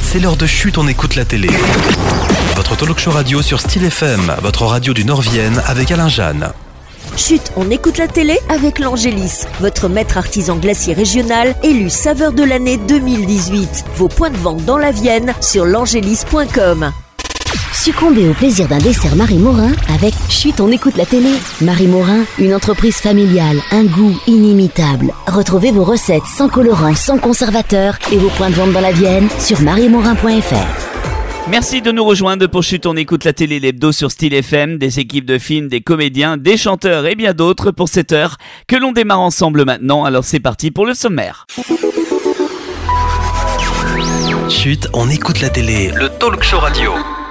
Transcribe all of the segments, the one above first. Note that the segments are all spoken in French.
C'est l'heure de Chut, on écoute la télé. Votre talk show radio sur Style FM, votre radio du Nord-Vienne avec Alain Jeanne. Chut, on écoute la télé avec l'Angélis, votre maître artisan glacier régional, élu saveur de l'année 2018. Vos points de vente dans la Vienne sur l'angélis.com. Succombez au plaisir d'un dessert Marie Morin avec Chut, on écoute la télé. Marie Morin, une entreprise familiale, un goût inimitable. Retrouvez vos recettes sans colorant, sans conservateur et vos points de vente dans la Vienne sur mariemorin.fr. Merci de nous rejoindre pour Chut, on écoute la télé, l'hebdo sur Style FM, des équipes de films, des comédiens, des chanteurs et bien d'autres pour cette heure que l'on démarre ensemble maintenant. Alors c'est parti pour le sommaire. Chut, on écoute la télé, le talk show radio.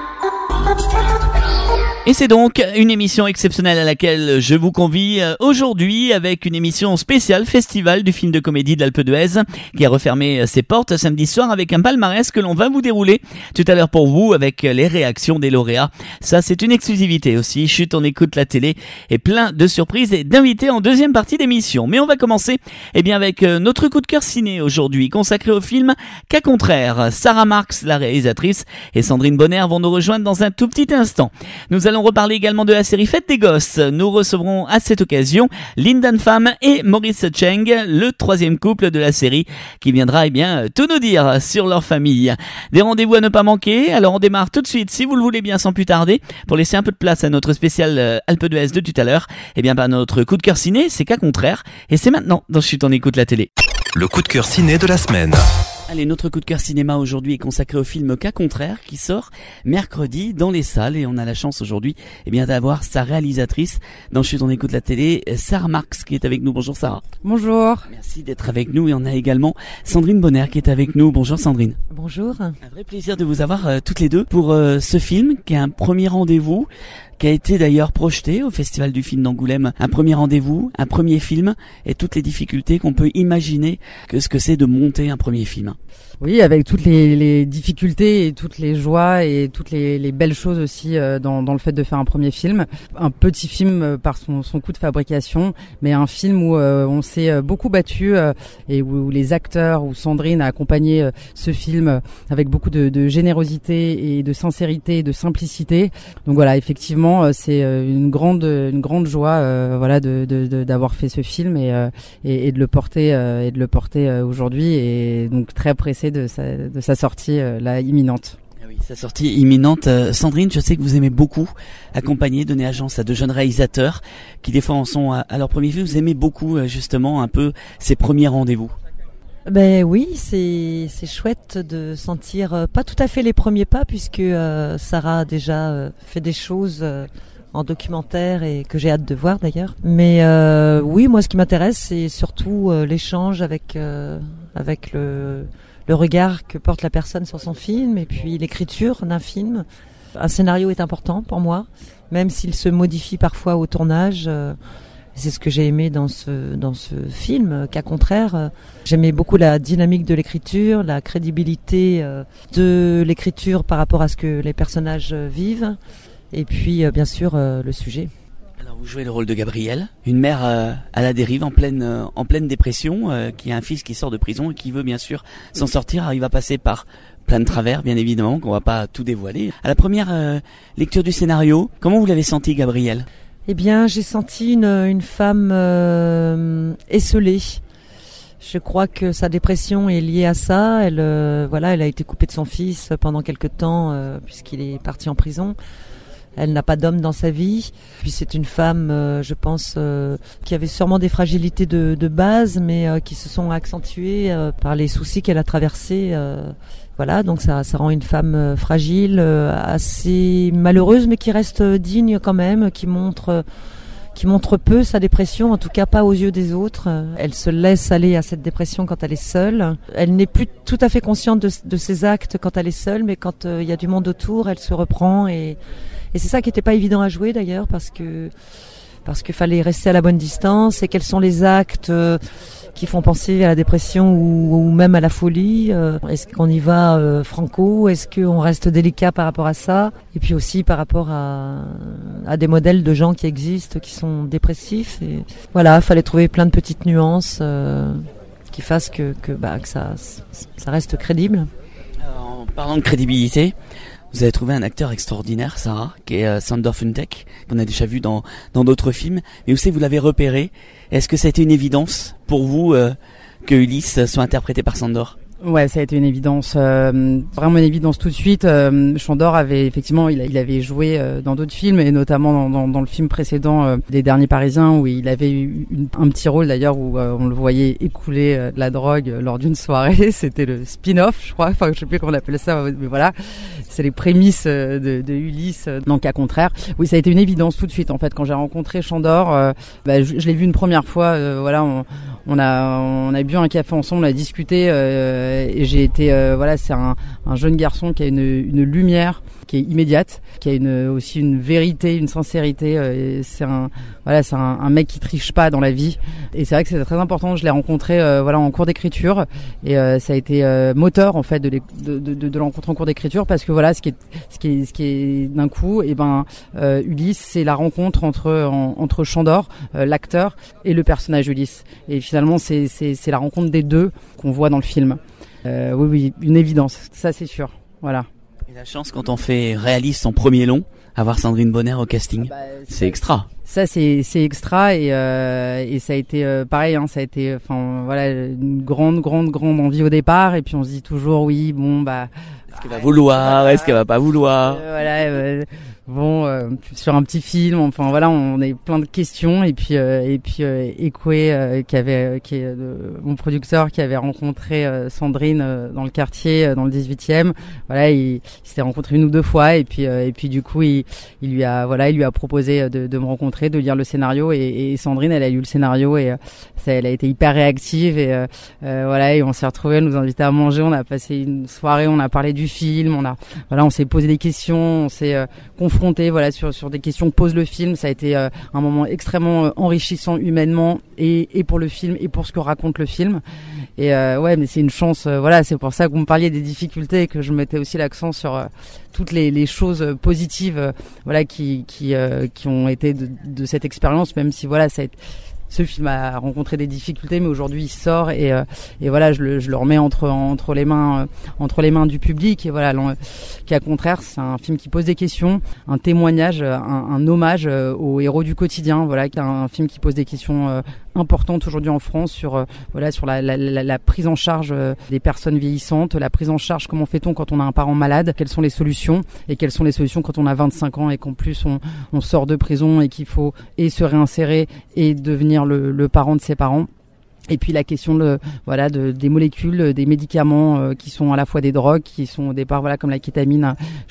Et c'est donc une émission exceptionnelle à laquelle je vous convie aujourd'hui avec une émission spéciale festival du film de comédie de l'Alpe d'Huez qui a refermé ses portes samedi soir avec un palmarès que l'on va vous dérouler tout à l'heure pour vous avec les réactions des lauréats. Ça c'est une exclusivité aussi. Chut, on écoute la télé et plein de surprises et d'invités en deuxième partie d'émission. Mais on va commencer avec notre coup de cœur ciné aujourd'hui consacré au film Cas contraire. Sarah Marx, la réalisatrice, et Sandrine Bonner vont nous rejoindre dans un tout petit instant. Nous allons reparler également de la série Fête des Gosses. Nous recevrons à cette occasion Lindan Pham et Maurice Cheng, le troisième couple de la série, qui viendra tout nous dire sur leur famille. Des rendez-vous à ne pas manquer, alors on démarre tout de suite, si vous le voulez bien, sans plus tarder, pour laisser un peu de place à notre spécial Alpe d'Huez de tout à l'heure. Notre coup de cœur ciné, c'est Cas contraire, et c'est maintenant dans Chut, on écoute la télé. Le coup de cœur ciné de la semaine. Allez, notre coup de cœur cinéma aujourd'hui est consacré au film Cas contraire qui sort mercredi dans les salles et on a la chance aujourd'hui d'avoir sa réalisatrice dans Chut, on écoute la télé, Sarah Marx qui est avec nous. Bonjour Sarah. Bonjour. Merci d'être avec nous et on a également Sandrine Bonner qui est avec nous. Bonjour Sandrine. Bonjour. Un vrai plaisir de vous avoir toutes les deux pour ce film qui est un premier rendez-vous, qui a été d'ailleurs projeté au Festival du film d'Angoulême. Un premier rendez-vous, un premier film et toutes les difficultés qu'on peut imaginer que ce que c'est de monter un premier film. Oui, avec toutes les difficultés et toutes les joies et toutes les belles choses aussi dans le fait de faire un premier film. Un petit film par son coût de fabrication, mais un film où on s'est beaucoup battu et où les acteurs, où Sandrine a accompagné ce film avec beaucoup de générosité et de sincérité et de simplicité. Donc voilà, effectivement, c'est une grande joie d'avoir fait ce film et de le porter aujourd'hui et donc très pressé de sa sortie là imminente. Oui, sa sortie imminente. Sandrine, je sais que vous aimez beaucoup accompagner, donner agence à de jeunes réalisateurs qui des fois en sont à leur premier film. Vous aimez beaucoup justement un peu ces premiers rendez-vous. Ben oui, c'est chouette de sentir pas tout à fait les premiers pas puisque Sarah a déjà fait des choses en documentaire et que j'ai hâte de voir d'ailleurs. Mais oui, moi ce qui m'intéresse c'est surtout l'échange avec le regard que porte la personne sur son film et puis l'écriture d'un film. Un scénario est important pour moi, même s'il se modifie parfois au tournage. C'est ce que j'ai aimé dans ce film, Cas contraire. J'aimais beaucoup la dynamique de l'écriture, la crédibilité de l'écriture par rapport à ce que les personnages vivent, et puis bien sûr le sujet. Alors vous jouez le rôle de Gabrielle, une mère à la dérive, en pleine dépression, qui a un fils qui sort de prison et qui veut bien sûr s'en sortir. Alors il va passer par plein de travers, bien évidemment, qu'on va pas tout dévoiler. À la première lecture du scénario, comment vous l'avez senti, Gabrielle ? Eh bien, j'ai senti une femme esseulée. Je crois que sa dépression est liée à ça. Elle a été coupée de son fils pendant quelque temps puisqu'il est parti en prison. Elle n'a pas d'homme dans sa vie. Puis c'est une femme, je pense, qui avait sûrement des fragilités de base, mais qui se sont accentuées par les soucis qu'elle a traversés. Donc ça rend une femme fragile, assez malheureuse, mais qui reste digne quand même, qui montre peu sa dépression, en tout cas pas aux yeux des autres. Elle se laisse aller à cette dépression quand elle est seule. Elle n'est plus tout à fait consciente de ses actes quand elle est seule, mais quand il y a du monde autour, elle se reprend et c'est ça qui n'était pas évident à jouer d'ailleurs parce qu'il fallait rester à la bonne distance. Et quels sont les actes qui font penser à la dépression ou même à la folie. Est-ce qu'on y va franco? Est-ce qu'on reste délicat par rapport à ça? Et puis aussi par rapport à des modèles de gens qui existent, qui sont dépressifs. Et voilà, il fallait trouver plein de petites nuances qui fassent que ça reste crédible. Parlant de crédibilité, vous avez trouvé un acteur extraordinaire, Sarah, qui est Sándor Funtek, qu'on a déjà vu dans d'autres films. Mais aussi, vous l'avez repéré. Est-ce que ça a été une évidence pour vous que Ulysse soit interprété par Sándor ? Ouais, ça a été une évidence, vraiment une évidence tout de suite. Sándor avait effectivement, il avait joué dans d'autres films et notamment dans le film précédent des Derniers Parisiens où il avait eu un petit rôle d'ailleurs où on le voyait écouler de la drogue lors d'une soirée. C'était le spin-off, je crois. Enfin, je sais plus comment on appelle ça, mais voilà, c'est les prémices de Ulysse dans Cas contraire. Oui, ça a été une évidence tout de suite en fait quand j'ai rencontré Sándor. Je l'ai vu une première fois. Voilà, on a bu un café ensemble, on a discuté. Et j'ai été c'est un jeune garçon qui a une lumière qui est immédiate, qui a aussi une vérité, une sincérité. C'est un mec qui triche pas dans la vie. Et c'est vrai que c'est très important. Je l'ai rencontré en cours d'écriture et ça a été moteur en fait de le rencontrer en cours d'écriture parce que voilà ce qui est d'un coup Ulysse, c'est la rencontre entre Sándor, l'acteur, et le personnage Ulysse. Et finalement c'est la rencontre des deux qu'on voit dans le film. Oui, une évidence, ça c'est sûr. Voilà. Et la chance quand on réalise son premier long, avoir Sandrine Bonner au casting, c'est extra. Ça c'est extra et ça a été pareil. Ça a été, une grande envie au départ et puis on se dit toujours oui, est-ce qu'elle va vouloir, est-ce qu'elle va pas vouloir. Sur un petit film, on a plein de questions et puis Ekoué qui est mon producteur qui avait rencontré Sandrine dans le quartier dans le 18e. Voilà, il s'était rencontré une ou deux fois et puis du coup il lui a proposé de me rencontrer, de lire le scénario et Sandrine elle a lu le scénario et elle a été hyper réactive et on s'est retrouvés, elle nous invitait à manger, on a passé une soirée, on a parlé du film, on s'est posé des questions, on s'est confronté sur des questions que pose le film. Ça a été un moment extrêmement enrichissant humainement et pour le film et pour ce que raconte le film. Et mais c'est une chance. C'est pour ça que vous me parliez des difficultés et que je mettais aussi l'accent sur toutes les choses positives, qui ont été de cette expérience. Même si ce film a rencontré des difficultés, mais aujourd'hui il sort et je le remets entre les mains du public et Cas contraire, c'est un film qui pose des questions, un témoignage, un hommage aux héros du quotidien, qui est un film qui pose des questions importantes aujourd'hui en France sur la prise en charge des personnes vieillissantes, la prise en charge, comment fait-on quand on a un parent malade, quelles sont les solutions et quelles sont les solutions quand on a 25 ans et qu'en plus on sort de prison et qu'il faut se réinsérer et devenir le parent de ses parents. Et puis la question des molécules, des médicaments qui sont à la fois des drogues, qui sont au départ comme la kétamine,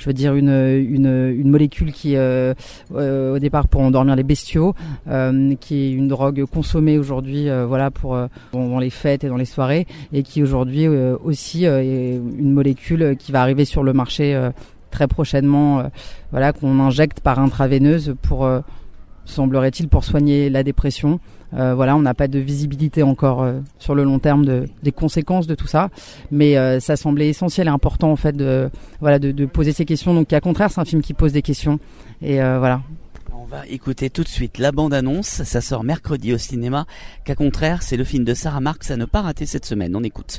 une molécule qui au départ pour endormir les bestiaux, qui est une drogue consommée aujourd'hui dans les fêtes et dans les soirées et qui aujourd'hui aussi est une molécule qui va arriver sur le marché très prochainement, qu'on injecte par intraveineuse pour semblerait-il pour soigner la dépression. On n'a pas de visibilité encore sur le long terme des conséquences de tout ça, mais ça semblait essentiel et important en fait de poser ces questions. Donc Cas contraire, c'est un film qui pose des questions et voilà. On va écouter tout de suite la bande-annonce, ça sort mercredi au cinéma. Cas contraire, c'est le film de Sarah Marx à ne pas rater cette semaine. On écoute.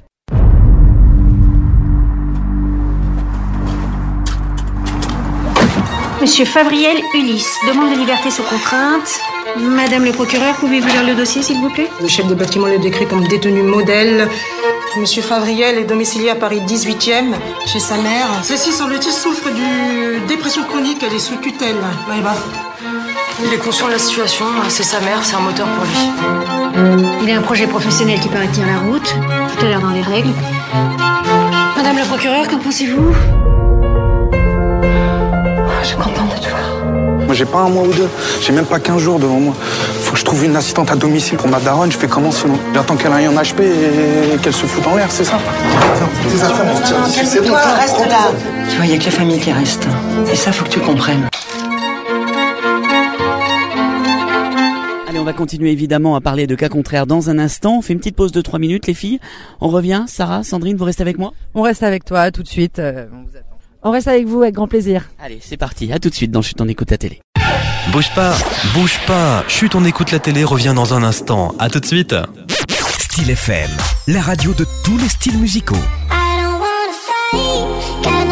Monsieur Favriel Ulysse, demande de liberté sous contrainte. Madame le procureur, pouvez-vous lire le dossier, s'il vous plaît ? Le chef de bâtiment le décrit comme détenu modèle. Monsieur Favriel est domicilié à Paris 18e, chez sa mère. Celle-ci, semble-t-il, souffre d'une dépression chronique, elle est sous tutelle. Il est conscient de la situation, c'est sa mère, c'est un moteur pour lui. Il a un projet professionnel qui paraît tenir la route, tout a l'air dans les règles. Madame le procureur, qu'en pensez-vous ? Je suis contente de te voir. Moi, j'ai pas un mois ou deux, j'ai même pas 15 jours devant moi. Faut que je trouve une assistante à domicile pour ma daronne, je fais comment sinon ? J'attends qu'elle aille en HP et qu'elle se foute en l'air, c'est ça ? Tes affaires, mon style, c'est bon, reste là. Tu vois, il y a que la famille qui reste. Et ça, faut que tu comprennes. Allez, on va continuer évidemment à parler de Cas contraire dans un instant. On fait une petite pause de 3 minutes, les filles. On revient. Sarah, Sandrine, vous restez avec moi ? On reste avec toi tout de suite. On vous attend. On reste avec vous avec grand plaisir. Allez, c'est parti. À tout de suite dans Chut, on écoute la télé. Bouge pas. Chut, on écoute la télé revient dans un instant. À tout de suite. Style FM, la radio de tous les styles musicaux. I don't wanna fight.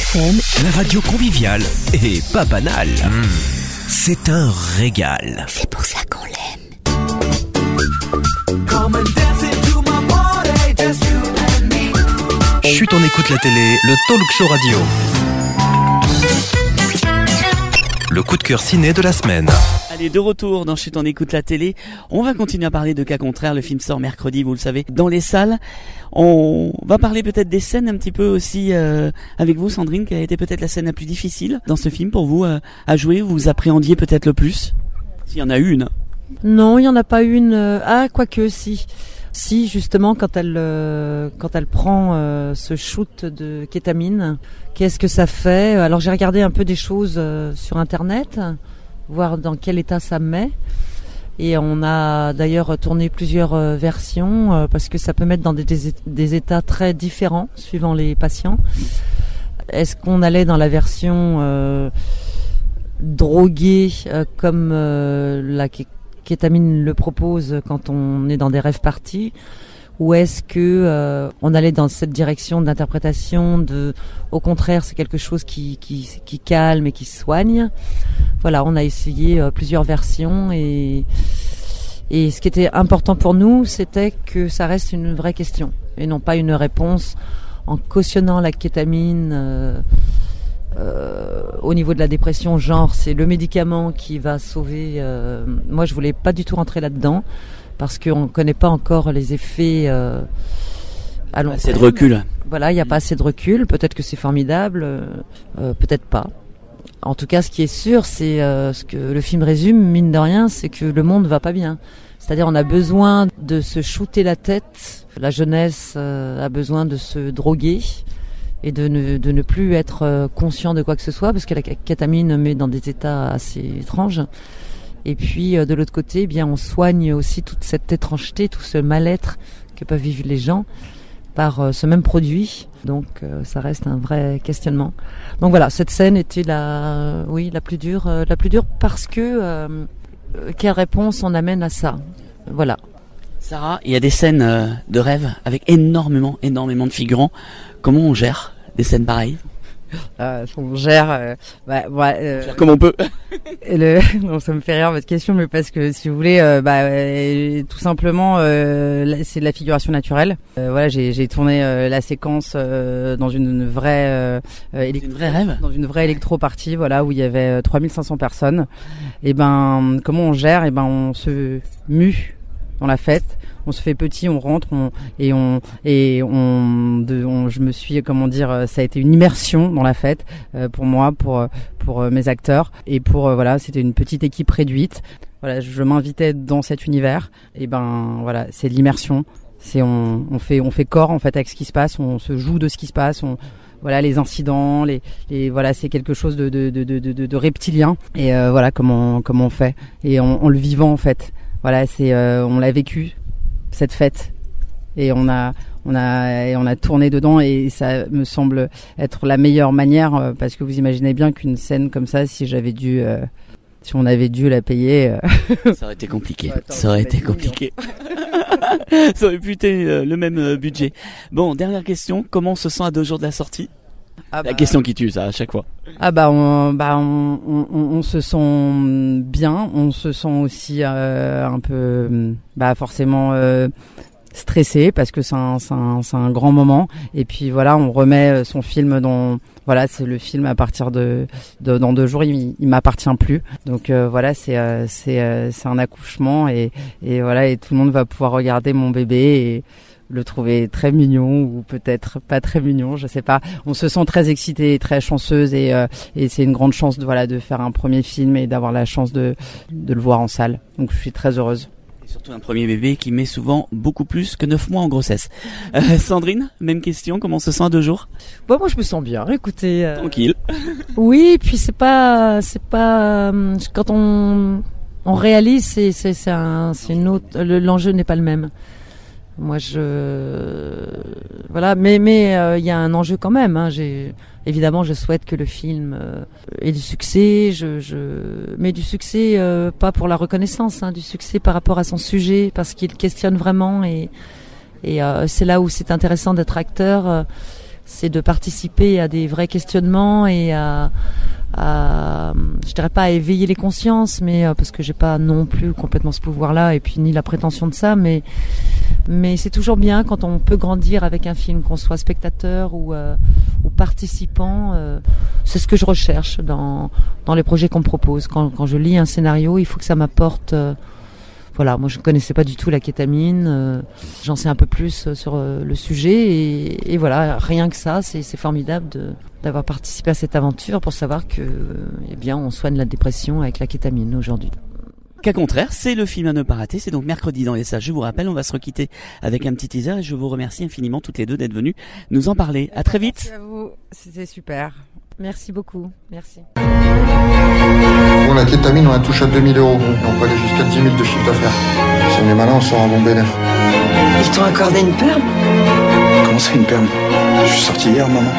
FM, la radio conviviale et pas banale. C'est un régal. C'est pour ça qu'on l'aime. Chut, on écoute la télé, le talk show radio. Le coup de cœur ciné de la semaine. Allez, de retour dans Chut, on écoute la télé. On va continuer à parler de Cas contraire. Le film sort mercredi, vous le savez, dans les salles. On va parler peut-être des scènes un petit peu aussi avec vous, Sandrine, qui a été peut-être la scène la plus difficile dans ce film pour vous à jouer. Vous appréhendiez peut-être le plus, s'il y en a une. Non, il n'y en a pas une. Quoique, si. Si, justement, quand elle prend ce shoot de kétamine, qu'est-ce que ça fait ? Alors, j'ai regardé un peu des choses sur Internet, voir dans quel état ça me met. Et on a d'ailleurs tourné plusieurs versions, parce que ça peut mettre dans des états très différents, suivant les patients. Est-ce qu'on allait dans la version droguée, comme la kétamine le propose quand on est dans des rêves parties, ou est-ce que on allait dans cette direction d'interprétation au contraire c'est quelque chose qui calme et qui soigne. Voilà, on a essayé plusieurs versions et ce qui était important pour nous, c'était que ça reste une vraie question et non pas une réponse en cautionnant la kétamine au niveau de la dépression, genre c'est le médicament qui va sauver. Moi, je voulais pas du tout rentrer là-dedans parce qu'on ne connaît pas encore les effets à long terme. Assez de recul. Voilà, il n'y a pas assez de recul. Peut-être que c'est formidable, peut-être pas. En tout cas, ce qui est sûr, c'est ce que le film résume, mine de rien, c'est que le monde va pas bien. C'est-à-dire, on a besoin de se shooter la tête. La jeunesse a besoin de se droguer et de ne plus être conscient de quoi que ce soit, parce que la kétamine met dans des états assez étranges. Et puis de l'autre côté, eh bien on soigne aussi toute cette étrangeté, tout ce mal-être que peuvent vivre les gens par ce même produit. Donc ça reste un vrai questionnement. Donc voilà, cette scène était la plus dure parce que quelle réponse on amène à ça. Voilà. Sarah, il y a des scènes de rêve avec énormément de figurants. Comment on gère des scènes pareilles ? On gère, gère comme on peut. Non, ça me fait rire votre question, mais parce que si vous voulez, tout simplement, c'est de la figuration naturelle. Voilà, j'ai tourné la séquence dans une vraie dans une vraie électro-partie, voilà, où il y avait 3500 personnes. Et comment on gère ? On se mue dans la fête. On se fait petit, on rentre, je me suis, ça a été une immersion dans la fête pour moi, pour mes acteurs et c'était une petite équipe réduite. Voilà, je m'invitais dans cet univers et voilà, c'est de l'immersion. On fait corps en fait avec ce qui se passe, on se joue de ce qui se passe, voilà les incidents, voilà, c'est quelque chose de reptilien et voilà comment on fait et en le vivant en fait. Voilà, on l'a vécu cette fête et on a tourné dedans et ça me semble être la meilleure manière parce que vous imaginez bien qu'une scène comme ça, si on avait dû la payer, ça aurait été compliqué. Ça aurait été compliqué. Ça aurait pu être le même budget. Bon, dernière question, comment on se sent à 2 jours de la sortie ? La question qui tue, ça, à chaque fois. On se sent bien, on se sent aussi un peu, forcément stressé parce que c'est un grand moment. Et puis voilà, on remet son film c'est le film à partir dans 2 jours, il m'appartient plus. Donc voilà, c'est un accouchement et voilà, et tout le monde va pouvoir regarder mon bébé et le trouver très mignon ou peut-être pas très mignon, je sais pas. On se sent très excitée et très chanceuse et c'est une grande chance de faire un premier film et d'avoir la chance de le voir en salle. Donc je suis très heureuse. Et surtout un premier bébé qui met souvent beaucoup plus que 9 mois en grossesse. Sandrine, même question, comment on se sent à 2 jours ? Moi je me sens bien, écoutez. Tranquille. Oui, puis c'est pas quand on réalise, c'est une autre, l'enjeu n'est pas le même. Moi, voilà, mais il y a un enjeu quand même. Évidemment, je souhaite que le film ait du succès. Mais du succès pas pour la reconnaissance, du succès par rapport à son sujet, parce qu'il questionne vraiment. Et c'est là où c'est intéressant d'être acteur. c'est de participer à des vrais questionnements et à je dirais pas à éveiller les consciences, mais parce que j'ai pas non plus complètement ce pouvoir-là et puis ni la prétention de ça, mais c'est toujours bien quand on peut grandir avec un film, qu'on soit spectateur ou participant. C'est ce que je recherche dans les projets qu'on me propose. Quand je lis un scénario, il faut que ça m'apporte. Voilà, moi je ne connaissais pas du tout la kétamine, j'en sais un peu plus sur le sujet et voilà, rien que ça, c'est formidable d'avoir participé à cette aventure pour savoir que, eh bien, on soigne la dépression avec la kétamine aujourd'hui. Cas contraire, c'est le film à ne pas rater, c'est donc mercredi dans les salles. Je vous rappelle, on va se requitter avec un petit teaser et je vous remercie infiniment toutes les deux d'être venues nous en parler. À très vite. Merci à vous, c'était super. Merci beaucoup, merci. Bon, la kétamine, on la touche à 2 000 €. On peut aller jusqu'à 10 000 de chiffre d'affaires. Si on est malin, on sort un bon bénéfice. Ils t'ont accordé une perme? Comment ça, une perme? Je suis sorti hier, maman.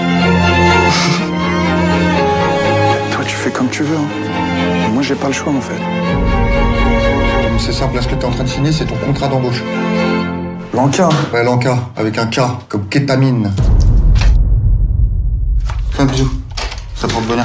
Toi, tu fais comme tu veux, hein. Et moi, j'ai pas le choix, en fait. C'est simple, là, ce que t'es en train de signer, c'est ton contrat d'embauche. L'Anka? Ouais, l'Anka, avec un K, comme kétamine. Fais un bisou, ça porte bonheur.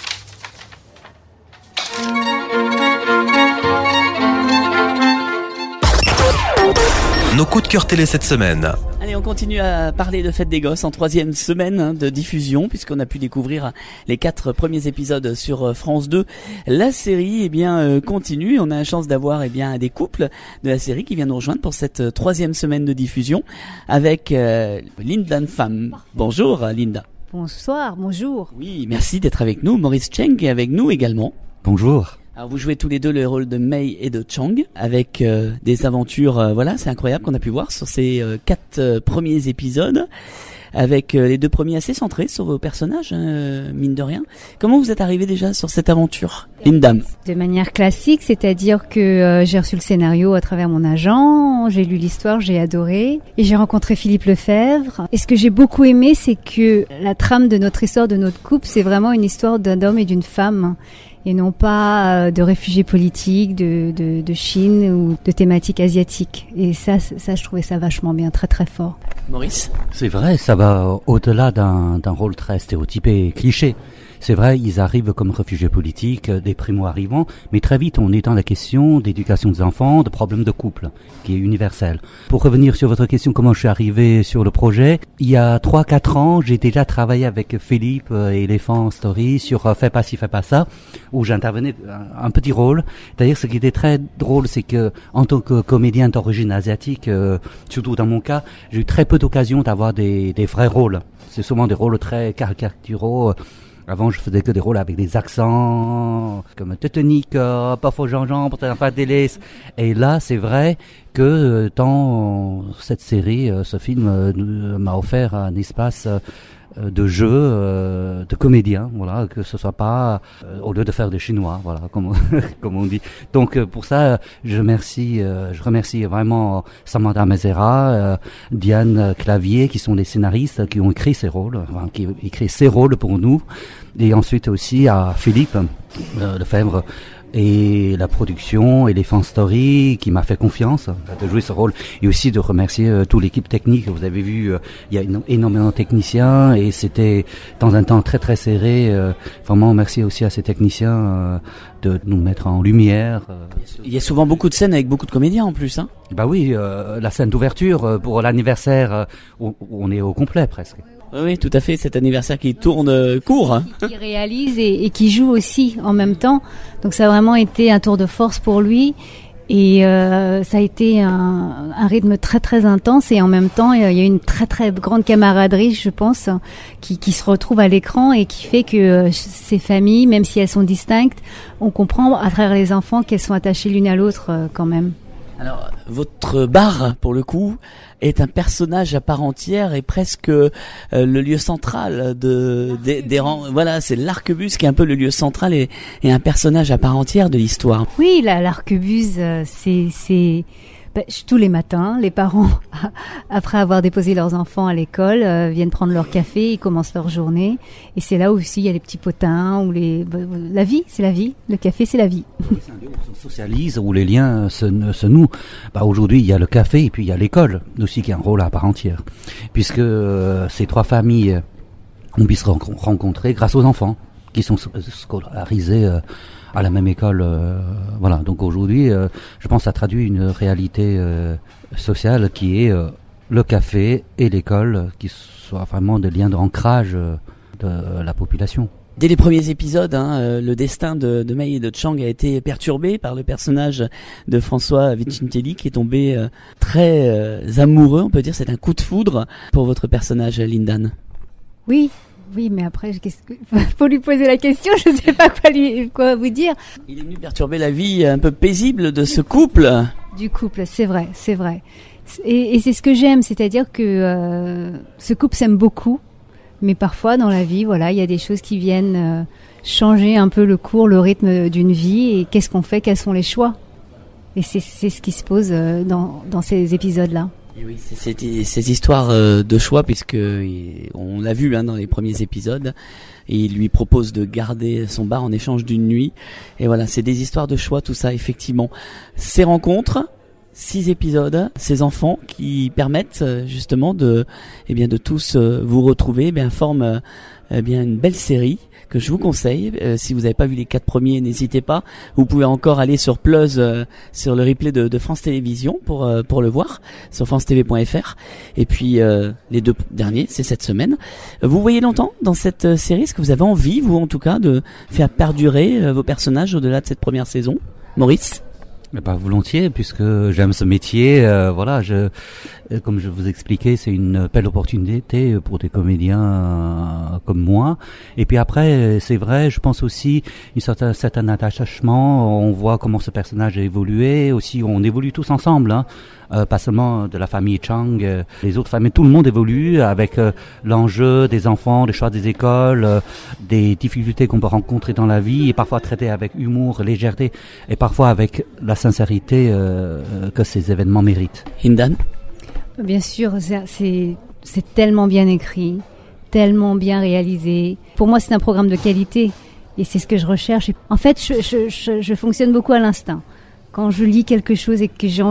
Nos coups de cœur télé cette semaine. Allez, on continue à parler de Fête des Gosses en 3e semaine de diffusion, puisqu'on a pu découvrir les 4 premiers épisodes sur France 2. La série, continue. On a la chance d'avoir, des couples de la série qui viennent nous rejoindre pour cette 3e semaine de diffusion avec Linda Pham. Bonjour, Linda. Bonsoir, bonjour. Oui, merci d'être avec nous. Maurice Cheng est avec nous également. Bonjour. Alors vous jouez tous les deux le rôle de Mei et de Chang avec des aventures, c'est incroyable qu'on a pu voir sur ces 4 premiers épisodes avec les 2 premiers assez centrés sur vos personnages, mine de rien. Comment vous êtes arrivé déjà sur cette aventure, Linda? De manière classique, c'est-à-dire que j'ai reçu le scénario à travers mon agent, j'ai lu l'histoire, j'ai adoré et j'ai rencontré Philippe Lefebvre. Et ce que j'ai beaucoup aimé, c'est que la trame de notre histoire, de notre couple, c'est vraiment une histoire d'un homme et d'une femme. Et non pas de réfugiés politiques, de Chine ou de thématiques asiatiques. Et ça, je trouvais ça vachement bien, très très fort. Maurice? C'est vrai, ça va au-delà d'un rôle très stéréotypé et cliché. C'est vrai, ils arrivent comme réfugiés politiques, des primo-arrivants, mais très vite on est dans la question d'éducation des enfants, de problèmes de couple, qui est universel. Pour revenir sur votre question, comment je suis arrivé sur le projet, il y a 3-4 ans, j'ai déjà travaillé avec Philippe et Elephant Story sur Fais pas ci, fais pas ça, où j'intervenais un petit rôle. D'ailleurs, ce qui était très drôle, c'est que en tant que comédien d'origine asiatique, surtout dans mon cas, j'ai eu très peu d'occasions d'avoir des vrais rôles. C'est souvent des rôles très caricaturaux. Avant, je faisais que des rôles avec des accents, comme Teutonique, pas faux Jean-Jean, pour un pas délice. Et là, c'est vrai que dans cette série, ce film m'a offert un espace de jeu, de comédien, voilà, que ce soit pas au lieu de faire des Chinois, voilà, comme on dit. Donc pour ça, je remercie vraiment Samantha Mezera, Diane Clavier, qui sont les scénaristes qui ont écrit ces rôles, qui ont écrit ces rôles pour nous, et ensuite aussi à Philippe Lefebvre et la production Elephant Story qui m'a fait confiance de jouer ce rôle, et aussi de remercier toute l'équipe technique. Vous avez vu, il y a énormément de techniciens et c'était dans un temps très très serré. Vraiment merci aussi à ces techniciens de nous mettre en lumière. Il y a souvent beaucoup de scènes avec beaucoup de comédiens en plus, hein. Bah oui, la scène d'ouverture pour l'anniversaire, on est au complet presque. Oui, tout à fait, cet anniversaire qui tourne court. Hein. Qui réalise et qui joue aussi en même temps. Donc ça a vraiment été un tour de force pour lui. Et ça a été un rythme très très intense. Et en même temps, il y a une très très grande camaraderie, je pense, qui se retrouve à l'écran et qui fait que ces familles, même si elles sont distinctes, on comprend à travers les enfants qu'elles sont attachées l'une à l'autre quand même. Alors, votre bar, pour le coup, est un personnage à part entière et presque le lieu central des rangs. Voilà, c'est l'arquebuse qui est un peu le lieu central et un personnage à part entière de l'histoire. Oui, l'arquebuse, c'est tous les matins, les parents, après avoir déposé leurs enfants à l'école, viennent prendre leur café, ils commencent leur journée. Et c'est là aussi il y a les petits potins, la vie, c'est la vie. Le café, c'est la vie. C'est un lieu où on socialise, où les liens se nouent. Aujourd'hui, il y a le café et puis il y a l'école aussi qui a un rôle à part entière. Puisque ces 3 familles on puisse rencontrer grâce aux enfants qui sont scolarisés à la même école. Voilà. Donc aujourd'hui, je pense que ça traduit une réalité sociale qui est le café et l'école, qui soient vraiment des liens d'ancrage de la population. Dès les premiers épisodes, le destin de Mei et de Chang a été perturbé par le personnage de François Vicentelli qui est tombé très amoureux, on peut dire, c'est un coup de foudre pour votre personnage, Lindan. Oui, mais après, faut lui poser la question, je ne sais pas quoi vous dire. Il est venu perturber la vie un peu paisible de ce couple. Du couple, c'est vrai. Et c'est ce que j'aime, c'est-à-dire que ce couple s'aime beaucoup. Mais parfois, dans la vie, voilà, il y a des choses qui viennent changer un peu le cours, le rythme d'une vie. Et qu'est-ce qu'on fait? Quels sont les choix? Et c'est ce qui se pose dans ces épisodes-là. Et oui, c'est ces histoires de choix, puisque on l'a vu dans les premiers épisodes. Et il lui propose de garder son bar en échange d'une nuit. Et voilà, c'est des histoires de choix, tout ça, effectivement. Ces rencontres, 6 épisodes, ces enfants qui permettent justement de tous vous retrouver, forment une belle série que je vous conseille. Si vous n'avez pas vu les 4 premiers, n'hésitez pas. Vous pouvez encore aller sur Plus, sur le replay de France Télévisions pour le voir, sur francetv.fr. Et puis les 2 derniers, c'est cette semaine. Vous voyez longtemps dans cette série? Est-ce que vous avez envie, vous en tout cas, de faire perdurer vos personnages au-delà de cette première saison? Maurice? Pas volontiers, puisque j'aime ce métier. Voilà, comme je vous expliquais, c'est une belle opportunité pour des comédiens comme moi. Et puis après, c'est vrai, je pense aussi un certain attachement. On voit comment ce personnage a évolué. Aussi, on évolue tous ensemble. Pas seulement de la famille Chang, les autres familles, tout le monde évolue avec l'enjeu des enfants, les choix des écoles, des difficultés qu'on peut rencontrer dans la vie et parfois traiter avec humour, légèreté et parfois avec la sincérité que ces événements méritent. Hindan? Bien sûr, c'est tellement bien écrit, tellement bien réalisé. Pour moi, c'est un programme de qualité et c'est ce que je recherche. En fait, je fonctionne beaucoup à l'instinct. Quand je lis quelque chose et que je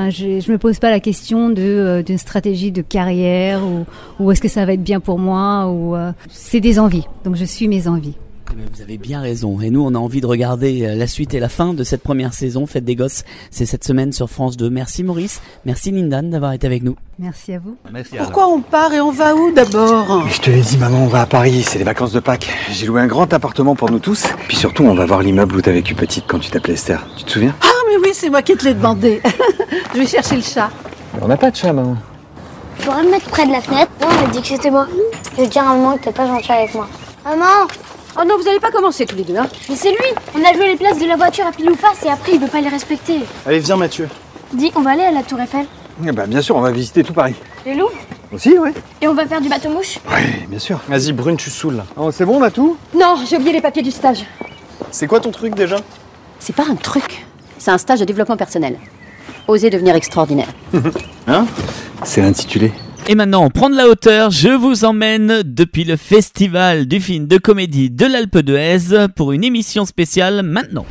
me pose pas la question d'une stratégie de carrière ou est-ce que ça va être bien pour moi c'est des envies. Donc je suis mes envies. Vous avez bien raison. Et nous, on a envie de regarder la suite et la fin de cette première saison. Fête des Gosses, c'est cette semaine sur France 2. Merci Maurice, merci Lindan d'avoir été avec nous. Merci à vous. Merci. Pourquoi on part et on va où d'abord? Je te l'ai dit maman, on va à Paris, c'est les vacances de Pâques. J'ai loué un grand appartement pour nous tous. Puis surtout, on va voir l'immeuble où t'as vécu petite quand tu t'appelais Esther. Tu te souviens? Ah mais oui, c'est moi qui te l'ai demandé. Je vais chercher le chat. Mais on n'a pas de chat, maman. Je pourrais me mettre près de la fenêtre. Non, on m'a dit que c'était moi. Je vais dire à maman que t'es pas gentil avec moi. Maman! Oh non, vous allez pas commencer tous les deux, hein. Mais c'est lui. On a joué les places de la voiture à pile ou face et après il veut pas les respecter. Allez, viens Mathieu. Dis, on va aller à la Tour Eiffel. Bien sûr, on va visiter tout Paris. Les Louvres Aussi, oui. Et on va faire du bateau-mouche? Oui, bien sûr. Vas-y, Brune, tu saoules là. Oh, c'est bon, on a tout? Non, j'ai oublié les papiers du stage. C'est quoi ton truc déjà? C'est pas un truc, c'est un stage de développement personnel. Oser devenir extraordinaire. Hein? C'est intitulé. Et maintenant, on prend de la hauteur, je vous emmène depuis le festival du film de comédie de l'Alpe d'Huez pour une émission spéciale maintenant.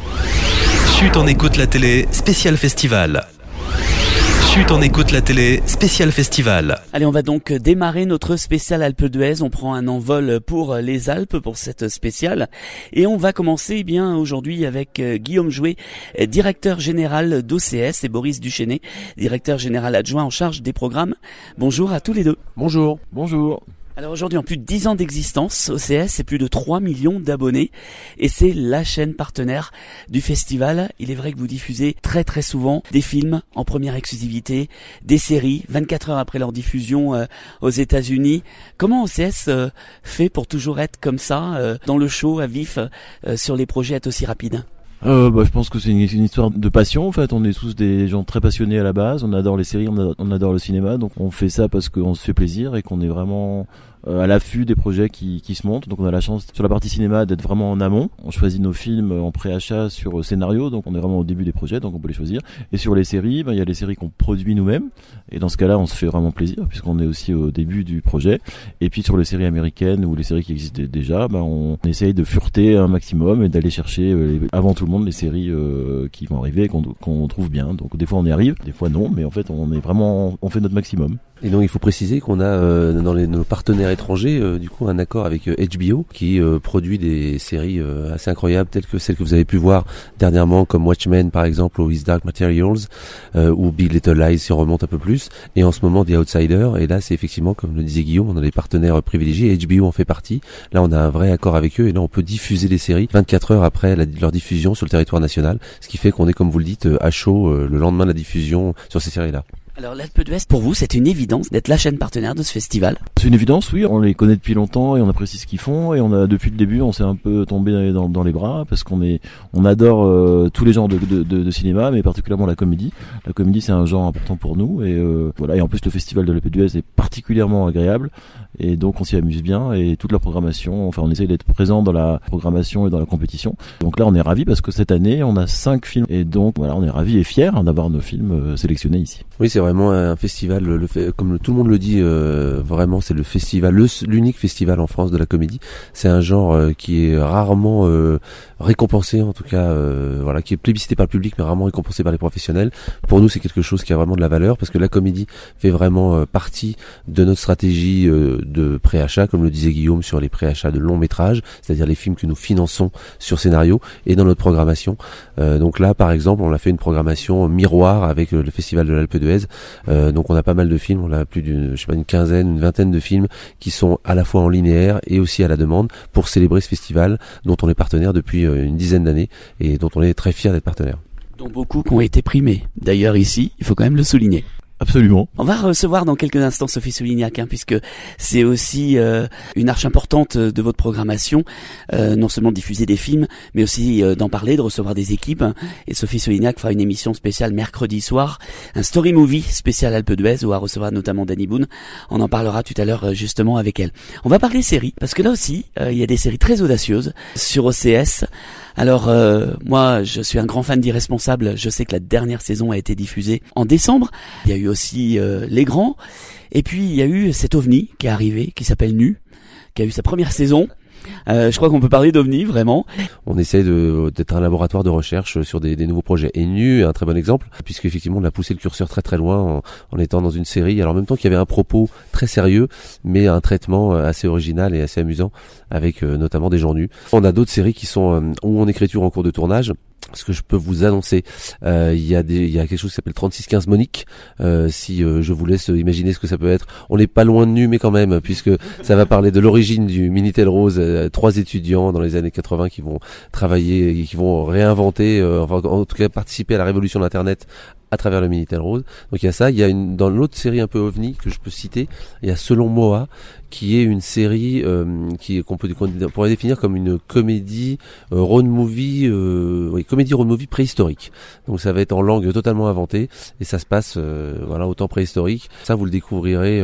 Chut, on écoute la télé, spécial festival. Chut, on écoute la télé, spécial festival. Allez, on va donc démarrer notre spécial Alpe d'Huez. On prend un envol pour les Alpes pour cette spéciale. Et on va commencer aujourd'hui avec Guillaume Jouet, directeur général d'OCS, et Boris Duchesnay, directeur général adjoint en charge des programmes. Bonjour à tous les deux. Bonjour. Bonjour. Alors aujourd'hui, en plus de 10 ans d'existence, OCS, c'est plus de 3 millions d'abonnés et c'est la chaîne partenaire du festival. Il est vrai que vous diffusez très très souvent des films en première exclusivité, des séries 24 heures après leur diffusion aux États-Unis. Comment OCS fait pour toujours être comme ça, dans le show, à vif, sur les projets, être aussi rapide ? Je pense que c'est une histoire de passion. En fait, on est tous des gens très passionnés à la base. On adore les séries, on adore le cinéma. Donc on fait ça parce qu'on se fait plaisir et qu'on est vraiment à l'affût des projets qui se montent. Donc on a la chance sur la partie cinéma d'être vraiment en amont. On choisit nos films en préachat sur scénario, donc on est vraiment au début des projets, donc on peut les choisir. Et sur les séries, il y a les séries qu'on produit nous-mêmes. Et dans ce cas-là, on se fait vraiment plaisir puisqu'on est aussi au début du projet. Et puis sur les séries américaines ou les séries qui existent déjà, on essaye de fureter un maximum et d'aller chercher avant tout le monde les séries qui vont arriver et qu'on trouve bien. Donc des fois on y arrive, des fois non, mais en fait on fait notre maximum. Et donc il faut préciser qu'on a dans nos partenaires partenaire étranger, du coup un accord avec HBO qui produit des séries assez incroyables telles que celles que vous avez pu voir dernièrement comme Watchmen par exemple ou His Dark Materials ou Big Little Lies si on remonte un peu plus, et en ce moment The Outsider, et là c'est effectivement comme le disait Guillaume, on a des partenaires privilégiés, HBO en fait partie, là on a un vrai accord avec eux et là on peut diffuser les séries 24 heures après leur diffusion sur le territoire national, ce qui fait qu'on est comme vous le dites à chaud le lendemain de la diffusion sur ces séries là. Alors l'Alpe d'Huez, pour vous, c'est une évidence d'être la chaîne partenaire de ce festival? C'est une évidence, oui. On les connaît depuis longtemps et on apprécie ce qu'ils font. Et depuis le début, on s'est un peu tombé dans les bras parce on adore tous les genres de cinéma, mais particulièrement la comédie. La comédie, c'est un genre important pour nous. Et voilà. Et en plus, le festival de l'Alpe d'Huez est particulièrement agréable. Et donc, on s'y amuse bien. Et toute la programmation, on essaye d'être présent dans la programmation et dans la compétition. Donc là, on est ravis parce que cette année, on a 5 films. Et donc, voilà, on est ravis et fiers d'avoir nos films sélectionnés ici. Oui, c'est vraiment un festival, comme tout le monde le dit, vraiment c'est le festival, l'unique festival en France de la comédie. C'est un genre qui est rarement récompensé, en tout cas, voilà, qui est plébiscité par le public, mais rarement récompensé par les professionnels. Pour nous, c'est quelque chose qui a vraiment de la valeur, parce que la comédie fait vraiment partie de notre stratégie de préachat, comme le disait Guillaume, sur les préachats de longs métrages, c'est-à-dire les films que nous finançons sur scénario et dans notre programmation. Donc là, par exemple, on a fait une programmation miroir avec le festival de l'Alpe d'Huez. Donc on a pas mal de films, on a plus d'une une vingtaine de films qui sont à la fois en linéaire et aussi à la demande pour célébrer ce festival dont on est partenaire depuis une dizaine d'années et dont on est très fiers d'être partenaire. Dont beaucoup qui ont été primés. D'ailleurs ici, il faut quand même le souligner. Absolument. On va recevoir dans quelques instants Sophie Soulignac, puisque c'est aussi une arche importante de votre programmation, non seulement de diffuser des films, mais aussi d'en parler, de recevoir des équipes. Et Sophie Soulignac fera une émission spéciale mercredi soir, un story movie spécial Alpe d'Huez, où elle recevra notamment Danny Boone. On en parlera tout à l'heure justement avec elle. On va parler séries, parce que là aussi, il y a des séries très audacieuses sur OCS. Alors moi je suis un grand fan d'Irresponsable, je sais que la dernière saison a été diffusée en décembre, il y a eu aussi Les Grands, et puis il y a eu cet OVNI qui est arrivé, qui s'appelle Nu, qui a eu sa première saison. Je crois qu'on peut parler d'OVNI, vraiment. On essaie d'être un laboratoire de recherche sur des nouveaux projets. Et Nu est un très bon exemple, puisque effectivement on a poussé le curseur très très loin en étant dans une série. Alors en même temps qu'il y avait un propos très sérieux, mais un traitement assez original et assez amusant, avec notamment des gens nus. On a d'autres séries qui sont ou en écriture en cours de tournage. Ce que je peux vous annoncer, il y a quelque chose qui s'appelle 3615 Monique. Si je vous laisse imaginer ce que ça peut être, on n'est pas loin de Nu, mais quand même, puisque ça va parler de l'origine du Minitel Rose. 3 étudiants dans les années 80 qui vont travailler, qui vont réinventer, enfin en tout cas participer à la révolution d'Internet à travers le Minitel Rose. Donc il y a ça, il y a dans l'autre série un peu ovni que je peux citer, il y a Selon Moa, qui est une série qu'on pourrait définir comme une comédie road movie, comédie road movie préhistorique. Donc ça va être en langue totalement inventée et ça se passe voilà au temps préhistorique. Ça vous le découvrirez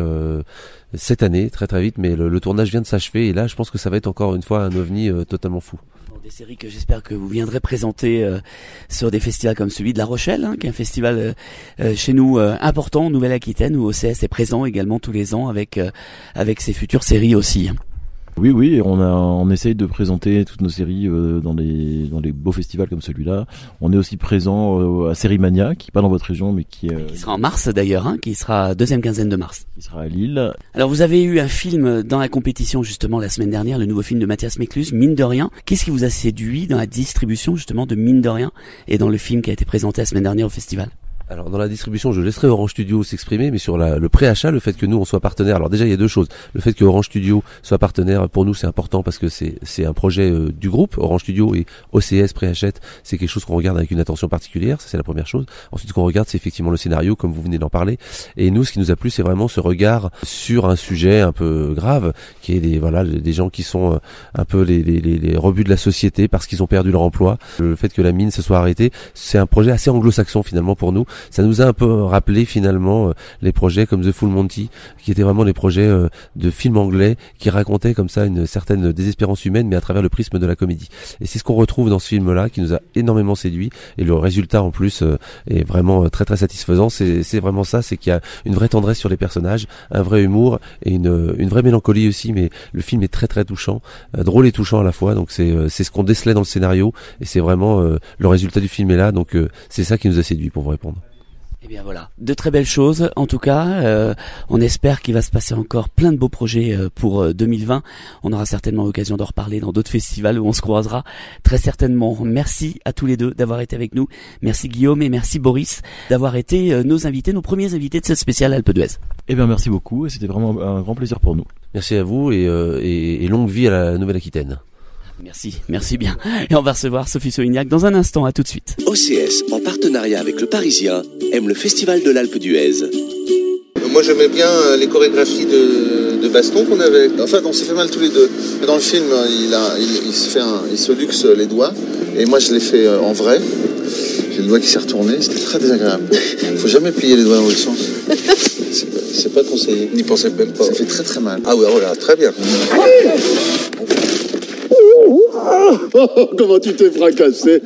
cette année très très vite, mais le tournage vient de s'achever et là je pense que ça va être encore une fois un ovni totalement fou. Des séries que j'espère que vous viendrez présenter sur des festivals comme celui de La Rochelle, qui est un festival chez nous important en Nouvelle-Aquitaine, où OCS est présent également tous les ans avec ses futures séries aussi. Oui, on essaye de présenter toutes nos séries dans les beaux festivals comme celui-là. On est aussi présent à Sérimania, qui est pas dans votre région, mais qui sera en mars d'ailleurs, qui sera deuxième quinzaine de mars. Qui sera à Lille. Alors vous avez eu un film dans la compétition justement la semaine dernière, le nouveau film de Mathias Mécluse, Mine de rien. Qu'est-ce qui vous a séduit dans la distribution justement de Mine de rien et dans le film qui a été présenté la semaine dernière au festival? Alors dans la distribution, je laisserai Orange Studio s'exprimer, mais sur le préachat, le fait que nous on soit partenaire. Alors déjà il y a deux choses. Le fait que Orange Studio soit partenaire pour nous c'est important parce que c'est un projet du groupe Orange Studio et OCS préachète. C'est quelque chose qu'on regarde avec une attention particulière. Ça c'est la première chose. Ensuite ce qu'on regarde c'est effectivement le scénario comme vous venez d'en parler. Et nous ce qui nous a plu c'est vraiment ce regard sur un sujet un peu grave qui est des gens qui sont un peu les rebuts de la société parce qu'ils ont perdu leur emploi. Le fait que la mine se soit arrêtée, c'est un projet assez anglo-saxon finalement pour nous. Ça nous a un peu rappelé finalement les projets comme The Full Monty, qui étaient vraiment des projets de films anglais qui racontaient comme ça une certaine désespérance humaine, mais à travers le prisme de la comédie. Et c'est ce qu'on retrouve dans ce film-là, qui nous a énormément séduit. Et le résultat en plus est vraiment très très satisfaisant. C'est vraiment ça, c'est qu'il y a une vraie tendresse sur les personnages, un vrai humour et une vraie mélancolie aussi. Mais le film est très très touchant, drôle et touchant à la fois. Donc c'est ce qu'on décelait dans le scénario et c'est vraiment le résultat du film est là. Donc c'est ça qui nous a séduit pour vous répondre. Eh bien voilà, de très belles choses en tout cas, on espère qu'il va se passer encore plein de beaux projets pour 2020, on aura certainement l'occasion d'en reparler dans d'autres festivals où on se croisera très certainement. Merci à tous les deux d'avoir été avec nous, merci Guillaume et merci Boris d'avoir été nos invités, nos premiers invités de cette spéciale Alpe d'Huez. Eh bien merci beaucoup, et c'était vraiment un grand plaisir pour nous. Merci à vous et longue vie à la Nouvelle-Aquitaine. Merci bien. Et on va recevoir Sophie Solignac dans un instant, à tout de suite. OCS, en partenariat avec Le Parisien, aime le Festival de l'Alpe d'Huez. Moi j'aimais bien les chorégraphies de baston qu'on avait. En fait on s'est fait mal tous les deux. Dans le film il se luxe les doigts et moi je l'ai fait en vrai. J'ai le doigt qui s'est retourné, c'était très désagréable. Faut jamais plier les doigts dans l'autre sens. C'est pas conseillé. N'y pensez même pas. Ça fait très très mal. Ah ouais, oh là, très bien. Comment tu t'es fracassé.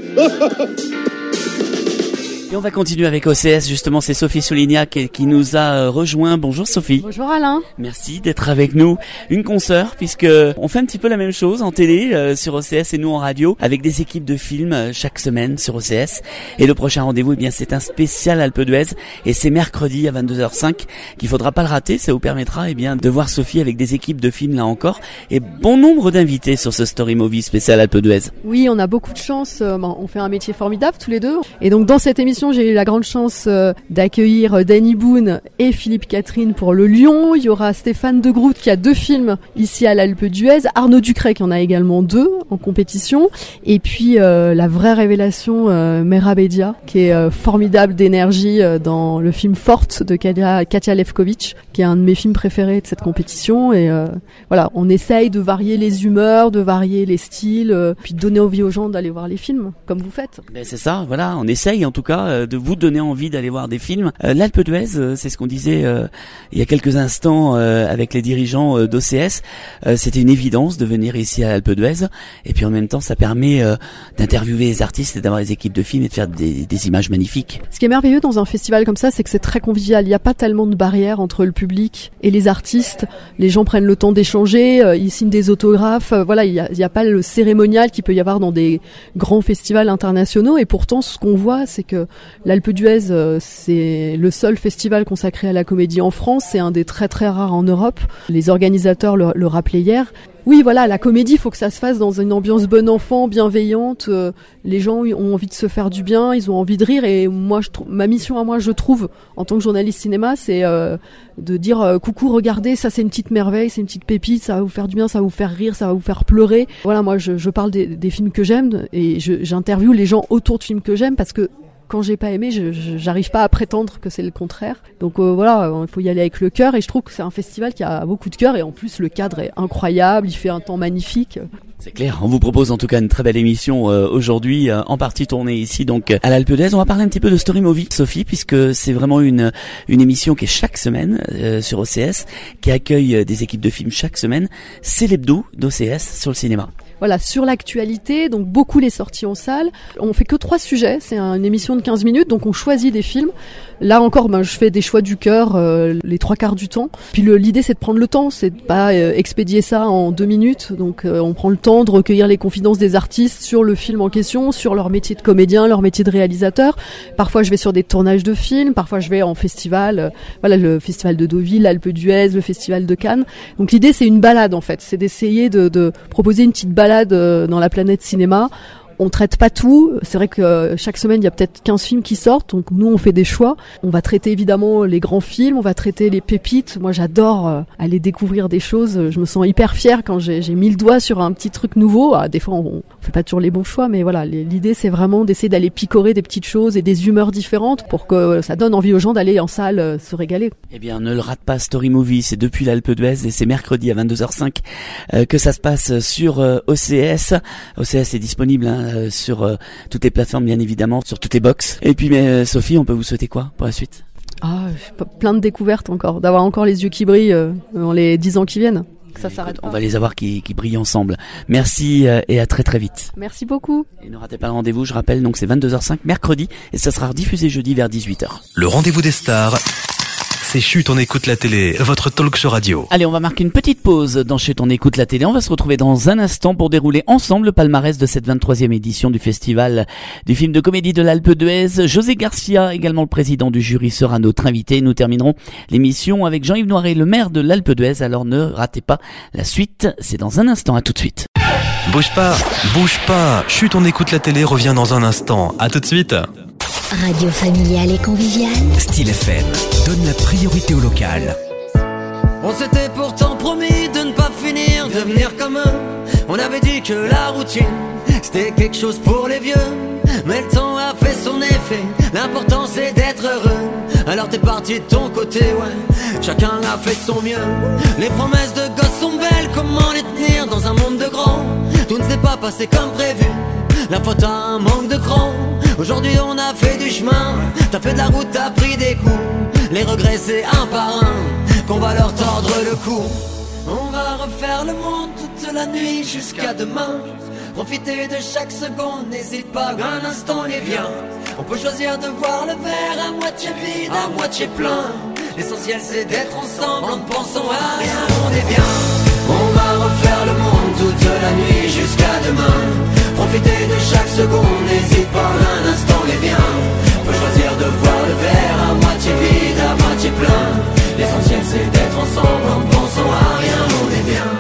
Et on va continuer avec OCS, justement c'est Sophie Solignac qui nous a rejoint. Bonjour Sophie. Bonjour Alain. Merci d'être avec nous. Une consoeur, puisque on fait un petit peu la même chose en télé sur OCS et nous en radio, avec des équipes de films chaque semaine sur OCS. Et le prochain rendez-vous, eh bien c'est un spécial Alpe d'Huez et c'est mercredi à 22h05 qu'il faudra pas le rater. Ça vous permettra bien de voir Sophie avec des équipes de films là encore et bon nombre d'invités sur ce Story Movie spécial Alpe d'Huez. Oui, on a beaucoup de chance. On fait un métier formidable tous les deux. Et donc dans cette émission, j'ai eu la grande chance d'accueillir Danny Boone et Philippe Catherine pour Le Lion. Il y aura Stéphane De Groot qui a 2 films ici à l'Alpe d'Huez. Arnaud Ducret qui en a également 2 en compétition. Et puis la vraie révélation, Mera Bedia, qui est formidable d'énergie dans le film Forte de Katia Lefkovitch, qui est un de mes films préférés de cette compétition. Et voilà, on essaye de varier les humeurs, de varier les styles, puis de donner envie aux gens d'aller voir les films, comme vous faites. Ben c'est ça, voilà, on essaye en tout cas de vous donner envie d'aller voir des films. L'Alpe d'Huez, c'est ce qu'on disait il y a quelques instants avec les dirigeants d'OCS. C'était une évidence de venir ici à l'Alpe d'Huez. Et puis en même temps, ça permet d'interviewer les artistes et d'avoir des équipes de films et de faire des images magnifiques. Ce qui est merveilleux dans un festival comme ça, c'est que c'est très convivial. Il n'y a pas tellement de barrières entre le public et les artistes. Les gens prennent le temps d'échanger, ils signent des autographes. Voilà, il y a pas le cérémonial qu'il peut y avoir dans des grands festivals internationaux. Et pourtant, ce qu'on voit, c'est que l'Alpe d'Huez, c'est le seul festival consacré à la comédie en France. C'est un des très très rares en Europe. Les organisateurs le rappelaient hier. Oui, voilà, la comédie, il faut que ça se fasse dans une ambiance bon enfant, bienveillante. Les gens ont envie de se faire du bien, ils ont envie de rire. Et moi, ma mission à moi, je trouve, en tant que journaliste cinéma, c'est de dire coucou, regardez, ça c'est une petite merveille, c'est une petite pépite, ça va vous faire du bien, ça va vous faire rire, ça va vous faire pleurer. Voilà, moi, je parle des films que j'aime et j'interviewe les gens autour de films que j'aime parce que quand j'ai pas aimé, j'arrive pas à prétendre que c'est le contraire. Donc voilà, il faut y aller avec le cœur et je trouve que c'est un festival qui a beaucoup de cœur et en plus le cadre est incroyable, il fait un temps magnifique. C'est clair, on vous propose en tout cas une très belle émission aujourd'hui, en partie tournée ici donc à l'Alpe d'Huez. On va parler un petit peu de Story Movie, Sophie, puisque c'est vraiment une émission qui est chaque semaine sur OCS, qui accueille des équipes de films chaque semaine. C'est l'hebdo d'OCS sur le cinéma. Voilà, sur l'actualité, donc beaucoup les sorties en salle. On fait que 3 sujets, c'est une émission de 15 minutes, donc on choisit des films. Là encore, je fais des choix du cœur les 3/4 du temps. Puis l'idée, c'est de prendre le temps, c'est de pas expédier ça en 2 minutes. Donc on prend le temps de recueillir les confidences des artistes sur le film en question, sur leur métier de comédien, leur métier de réalisateur. Parfois, je vais sur des tournages de films, parfois je vais en festival. Voilà, le festival de Deauville, l'Alpe d'Huez, le festival de Cannes. Donc l'idée, c'est une balade en fait, c'est d'essayer de proposer une petite balade dans la planète cinéma. On traite pas tout. C'est vrai que chaque semaine, il y a peut-être 15 films qui sortent. Donc nous, on fait des choix. On va traiter évidemment les grands films. On va traiter les pépites. Moi, j'adore aller découvrir des choses. Je me sens hyper fière quand j'ai mis le doigt sur un petit truc nouveau. Des fois, on fait pas toujours les bons choix. Mais voilà, l'idée, c'est vraiment d'essayer d'aller picorer des petites choses et des humeurs différentes pour que ça donne envie aux gens d'aller en salle se régaler. Eh bien, ne le rate pas, Story Movie. C'est depuis l'Alpe d'Huez et c'est mercredi à 22h05 que ça se passe sur OCS. OCS est disponible sur toutes les plateformes, bien évidemment, sur toutes les box. Et puis, Sophie, on peut vous souhaiter quoi pour la suite? Plein de découvertes encore, d'avoir encore les yeux qui brillent dans les 10 ans qui viennent. Ça s'arrête pas. On va les avoir qui brillent ensemble. Merci et à très très vite. Merci beaucoup. Et ne ratez pas le rendez-vous, je rappelle, donc c'est 22h05 mercredi et ça sera diffusé jeudi vers 18h. Le rendez-vous des stars, c'est Chut, on écoute la télé, votre talk show radio. Allez, on va marquer une petite pause dans Chut, on écoute la télé. On va se retrouver dans un instant pour dérouler ensemble le palmarès de cette 23e édition du festival du film de comédie de l'Alpe d'Huez. José Garcia, également le président du jury, sera notre invité. Nous terminerons l'émission avec Jean-Yves Noiret, le maire de l'Alpe d'Huez. Alors ne ratez pas la suite, c'est dans un instant. À tout de suite. Bouge pas, bouge pas. Chut, on écoute la télé revient dans un instant. À tout de suite. Radio familiale et conviviale. Style FM donne la priorité au local. On s'était pourtant promis de ne pas finir, de devenir comme eux. On avait dit que la routine, c'était quelque chose pour les vieux. Mais le temps a fait son effet, l'important c'est d'être heureux. Alors t'es parti de ton côté, ouais, chacun a fait de son mieux. Les promesses de gosses sont belles, comment les tenir dans un monde de grands? Tout ne s'est pas passé comme prévu, la faute à un manque de cran. Aujourd'hui on a fait du chemin, t'as fait de la route, t'as pris des coups. Les regrets c'est un par un, qu'on va leur tordre le cou. On va refaire le monde toute la nuit jusqu'à demain. Profiter de chaque seconde, n'hésite pas, un instant et viens. On peut choisir de voir le verre à moitié vide, à moitié plein. L'essentiel c'est d'être ensemble, en ne pensant à rien, on est bien. On va refaire le monde toute la nuit jusqu'à demain. Profiter de chaque seconde, n'hésite pas, un instant et viens. On peut choisir de voir le verre à moitié vide, à moitié plein. L'essentiel c'est d'être ensemble, en ne pensant à rien, on est bien.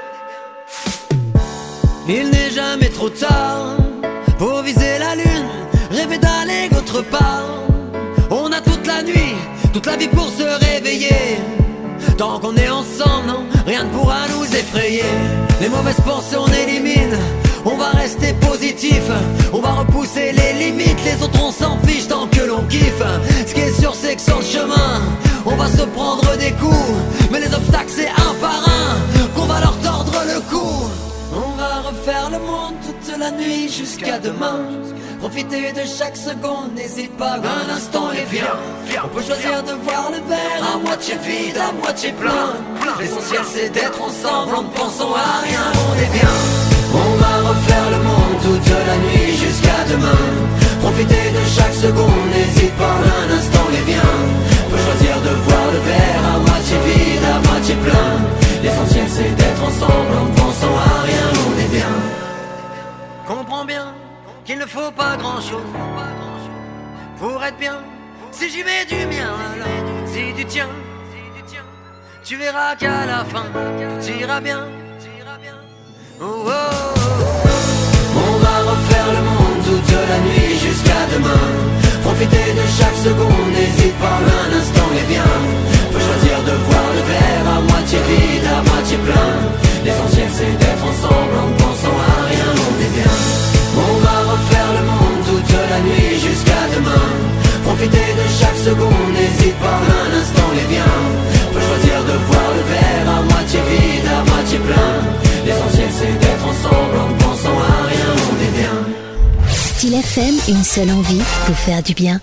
Il n'est jamais trop tard pour viser la lune, rêver d'aller autre part. On a toute la nuit, toute la vie pour se réveiller. Tant qu'on est ensemble, non, rien ne pourra nous effrayer. Les mauvaises pensées on élimine, on va rester positif. On va repousser les limites, les autres on s'en fiche tant que l'on kiffe. Ce qui est sûr c'est que sur le chemin, on va se prendre des coups. Mais les obstacles c'est un par un, qu'on va leur tordre le cou. On va refaire le monde toute la nuit jusqu'à demain. Profiter de chaque seconde, n'hésite pas, un instant et viens. On peut choisir de voir le verre à moitié vide, à moitié plein. L'essentiel c'est d'être ensemble, en ne pensant à rien, on est bien. On va refaire le monde toute la nuit jusqu'à demain. Profiter de chaque seconde, n'hésite pas, un instant et viens. On peut choisir de voir le verre à moitié vide, à moitié plein. L'essentiel c'est d'être ensemble, en ne pensant à rien, on est bien. Comprends bien qu'il ne faut pas grand chose pour être bien. Si j'y mets du mien, alors si tu tiens, tu verras qu'à la fin tout ira bien. Oh, oh, oh. On va refaire le monde toute la nuit jusqu'à demain. Profiter de chaque seconde, n'hésite pas, un instant et viens. On peut choisir de voir le verre à moitié vide, à moitié plein. L'essentiel c'est d'être ensemble, en ne pensant à rien, on est bien. On va refaire le monde toute la nuit jusqu'à demain. Profiter de chaque seconde, n'hésite pas, un instant et viens. On peut choisir de voir le verre à moitié vide, à moitié plein. L'essentiel c'est d'être ensemble, en ne pensant à rien, on est bien. Style FM, une seule envie, vous faire du bien.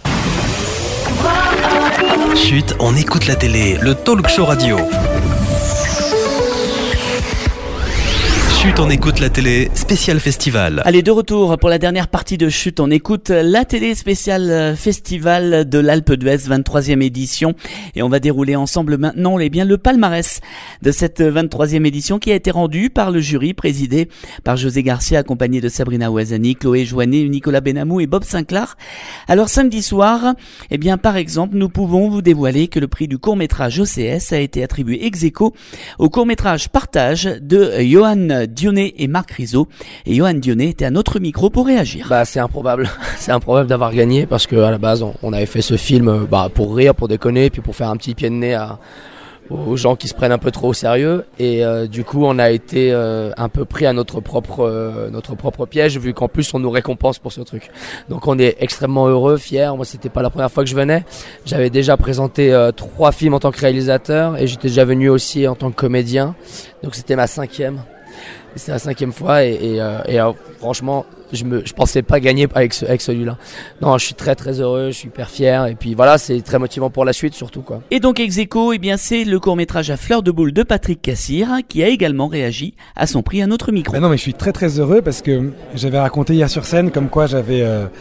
Chut, on écoute la télé, le talk show radio. Chut, on écoute la télé, spécial festival. Allez, de retour pour la dernière partie de Chut, on écoute la télé spéciale festival de l'Alpe d'Huez, 23e édition. Et on va dérouler ensemble maintenant le palmarès de cette 23e édition qui a été rendue par le jury présidé par José Garcia, accompagné de Sabrina Ouazani, Chloé Joannet, Nicolas Benamou et Bob Sinclair. Alors samedi soir, par exemple, nous pouvons vous dévoiler que le prix du court-métrage OCS a été attribué ex aequo au court-métrage Partage de Johan Dionnet et Marc Rizzo. Et Johan Dionnet était à notre micro pour réagir. C'est improbable. C'est improbable d'avoir gagné parce que à la base on avait fait ce film pour rire, pour déconner, puis pour faire un petit pied de nez aux gens qui se prennent un peu trop au sérieux. Et du coup on a été un peu pris à notre propre piège, vu qu'en plus on nous récompense pour ce truc. Donc on est extrêmement heureux, fiers. Moi c'était pas la première fois que je venais. J'avais déjà présenté 3 films en tant que réalisateur et j'étais déjà venu aussi en tant que comédien. Donc c'était ma 5e. C'est la 5e fois et franchement je pensais pas gagner avec celui-là. Non, je suis très très heureux, je suis hyper fier et puis voilà, c'est très motivant pour la suite surtout quoi. Et donc ex aequo, c'est le court-métrage à fleur de boule de Patrick Cassir qui a également réagi à son prix à notre micro. Non mais je suis très très heureux parce que j'avais raconté hier sur scène comme quoi j'avais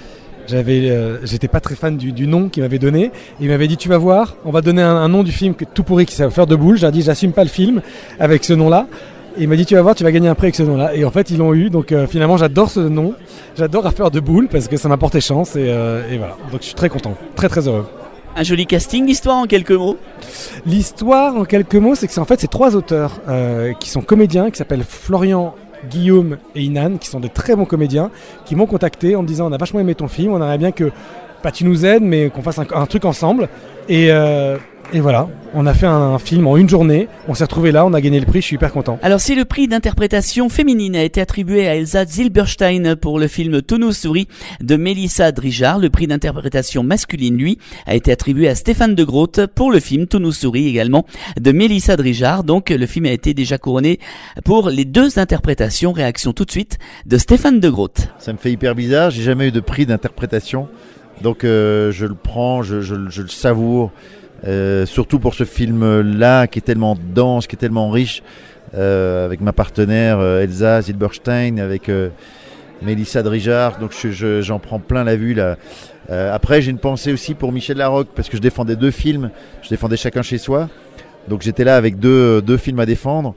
j'étais pas très fan du nom qu'il m'avait donné. Et il m'avait dit, tu vas voir, on va donner un nom du film tout pourri qui s'appelle Fleur de boule. J'ai dit, j'assume pas le film avec ce nom-là. Et il m'a dit, tu vas voir, tu vas gagner un prix avec ce nom-là. Et en fait, ils l'ont eu. Donc finalement, j'adore ce nom. J'adore Fleur de boule parce que ça m'a porté chance. Et voilà. Donc je suis très content, très très heureux. Un joli casting, l'histoire en quelques mots. L'histoire en quelques mots, c'est que c'est 3 auteurs qui sont comédiens, qui s'appellent Florian, Guillaume et Inan, qui sont des très bons comédiens, qui m'ont contacté en me disant, on a vachement aimé ton film, on aimerait bien que tu nous aides, mais qu'on fasse un truc ensemble. Et voilà, on a fait un film en une journée, on s'est retrouvés là, on a gagné le prix, je suis hyper content. Alors si le prix d'interprétation féminine a été attribué à Elsa Zilberstein pour le film Tounou Souris de Mélissa Drijard, le prix d'interprétation masculine, lui, a été attribué à Stéphane de Groot pour le film Tounou Souris également de Mélissa Drijard. Donc le film a été déjà couronné pour les 2 interprétations. Réaction tout de suite de Stéphane de Groot. Ça me fait hyper bizarre, j'ai jamais eu de prix d'interprétation, donc je le prends, je le savoure. Surtout pour ce film-là qui est tellement dense, qui est tellement riche, avec ma partenaire Elsa Zilberstein, avec Mélissa Drijard, donc j'en prends plein la vue là. Après j'ai une pensée aussi pour Michel Larocque, parce que je défendais 2 films, je défendais Chacun chez soi, donc j'étais là avec deux films à défendre.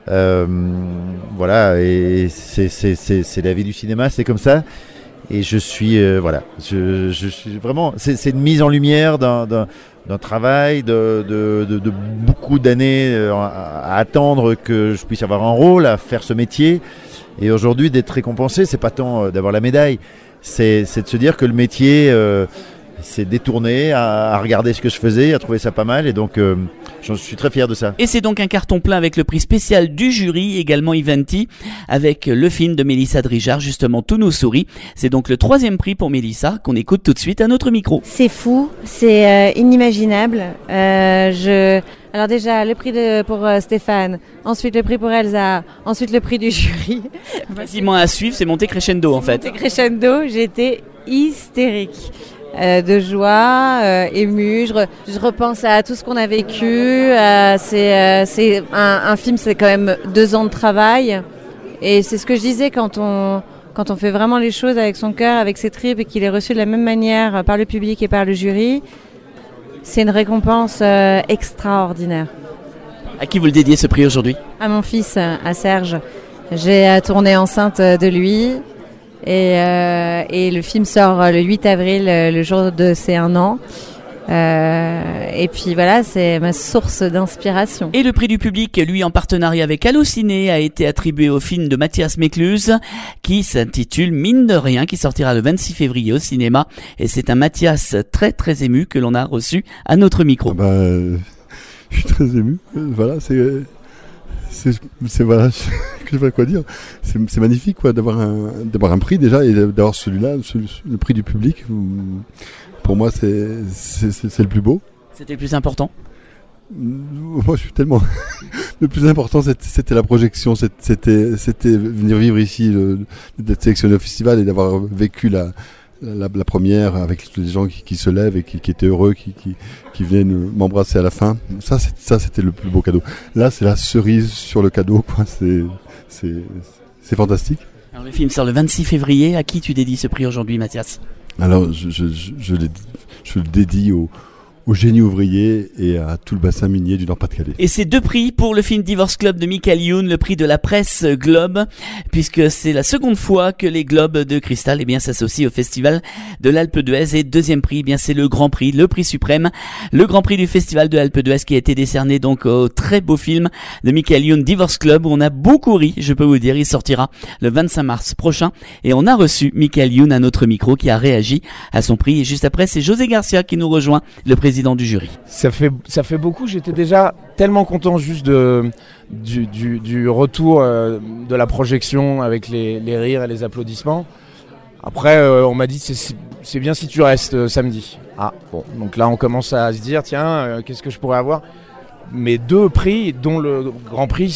Voilà, et c'est la vie du cinéma, c'est comme ça. Et je suis je suis vraiment, c'est une mise en lumière d'un travail de beaucoup d'années à attendre que je puisse avoir un rôle, à faire ce métier. Et aujourd'hui d'être récompensé, c'est pas tant d'avoir la médaille, c'est de se dire que le métier s'est détourné à regarder ce que je faisais, à trouver ça pas mal, et donc j'en suis très fier de ça. Et c'est donc un carton plein avec le prix spécial du jury, également Eventi, avec le film de Mélissa Drijard, justement Tounou Souris. C'est donc le 3e prix pour Mélissa, qu'on écoute tout de suite à notre micro. C'est fou, c'est inimaginable. Alors déjà, le prix pour Stéphane, ensuite le prix pour Elsa, ensuite le prix du jury. Quasiment à suivre, c'est monté crescendo en fait. Monté crescendo, j'étais hystérique. De joie, émue, je repense à tout ce qu'on a vécu, c'est un film, c'est quand même 2 ans de travail, et c'est ce que je disais, quand on fait vraiment les choses avec son cœur, avec ses tripes, et qu'il est reçu de la même manière par le public et par le jury, c'est une récompense extraordinaire. À qui vous le dédiez ce prix aujourd'hui ? À mon fils, à Serge. J'ai tourné enceinte de lui. Et le film sort le 8 avril, le jour de ses 1 an. Et puis voilà, c'est ma source d'inspiration. Et le prix du public, lui en partenariat avec Allociné, a été attribué au film de Mathias Mécluse qui s'intitule Mine de rien, qui sortira le 26 février au cinéma. Et c'est un Mathias très très ému que l'on a reçu à notre micro. Je suis très ému. Voilà, c'est voilà, je sais pas quoi dire. C'est magnifique quoi d'avoir un prix déjà, et d'avoir celui-là, le prix du public. Pour moi, c'est le plus beau. C'était le plus important. Moi, je suis tellement. Le plus important, c'était la projection. C'était venir vivre ici, d'être sélectionné au festival et d'avoir vécu la première avec les gens qui se lèvent et qui étaient heureux, qui venaient m'embrasser à la fin. Ça c'était le plus beau cadeau. Là, c'est la cerise sur le cadeau, quoi. C'est fantastique. Alors, le film sort le 26 février. À qui tu dédies ce prix aujourd'hui, Mathias ? Alors, je le dédie au génie ouvrier et à tout le bassin minier du Nord-Pas-de-Calais. Et c'est 2 prix pour le film Divorce Club de Michael Youn, le prix de la presse Globe, puisque c'est la seconde fois que les Globes de Cristal s'associent au Festival de l'Alpe d'Huez. Et 2e prix, c'est le Grand Prix, le prix suprême, le Grand Prix du Festival de l'Alpe d'Huez, qui a été décerné donc au très beau film de Michael Youn, Divorce Club, où on a beaucoup ri, je peux vous dire. Il sortira le 25 mars prochain, et on a reçu Michael Youn à notre micro, qui a réagi à son prix. Et juste après, c'est José Garcia qui nous rejoint, le président du jury. Ça fait beaucoup. J'étais déjà tellement content juste du retour de la projection avec les rires et les applaudissements. Après, on m'a dit c'est bien si tu restes samedi. Ah bon, donc là on commence à se dire tiens, qu'est-ce que je pourrais avoir. Mais 2 prix, dont le Grand Prix,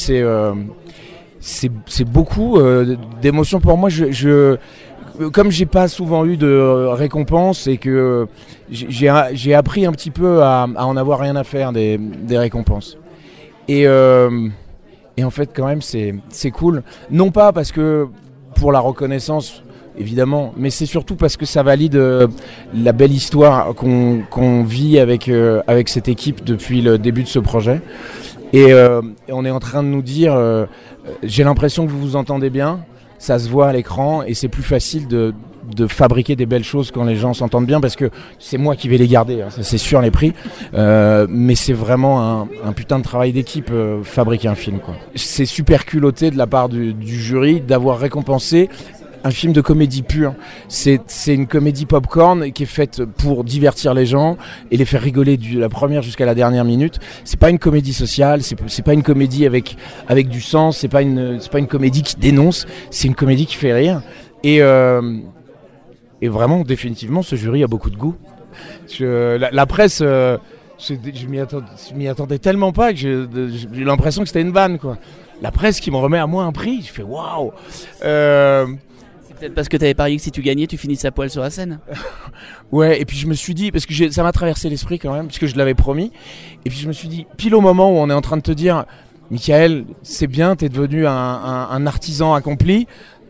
c'est beaucoup d'émotions pour moi. Comme j'ai pas souvent eu de récompenses et que j'ai appris un petit peu à en avoir rien à faire des récompenses. Et en fait quand même c'est cool. Non pas parce que pour la reconnaissance, évidemment, mais c'est surtout parce que ça valide la belle histoire qu'on vit avec cette équipe depuis le début de ce projet. Et on est en train de nous dire, j'ai l'impression que vous vous entendez bien, ça se voit à l'écran et c'est plus facile de fabriquer des belles choses quand les gens s'entendent bien, parce que c'est moi qui vais les garder, hein, ça c'est sûr, les prix, mais c'est vraiment un putain de travail d'équipe, fabriquer un film, quoi. C'est super culotté de la part du jury d'avoir récompensé un film de comédie pure. C'est une comédie popcorn qui est faite pour divertir les gens et les faire rigoler de la première jusqu'à la dernière minute. C'est pas une comédie sociale, c'est pas une comédie avec du sens, c'est pas une comédie qui dénonce, c'est une comédie qui fait rire. Et vraiment, définitivement, ce jury a beaucoup de goût. La presse, je m'y attendais tellement pas que j'ai eu l'impression que c'était une vanne, quoi. La presse qui me remet à moi un prix, je fais waouh. C'est peut-être parce que tu avais parié que si tu gagnais, tu finissais à poil sur la scène. Ouais, et puis je me suis dit, parce que ça m'a traversé l'esprit quand même, puisque je l'avais promis. Et puis je me suis dit, pile au moment où on est en train de te dire, Michael, c'est bien, t'es devenu un artisan accompli.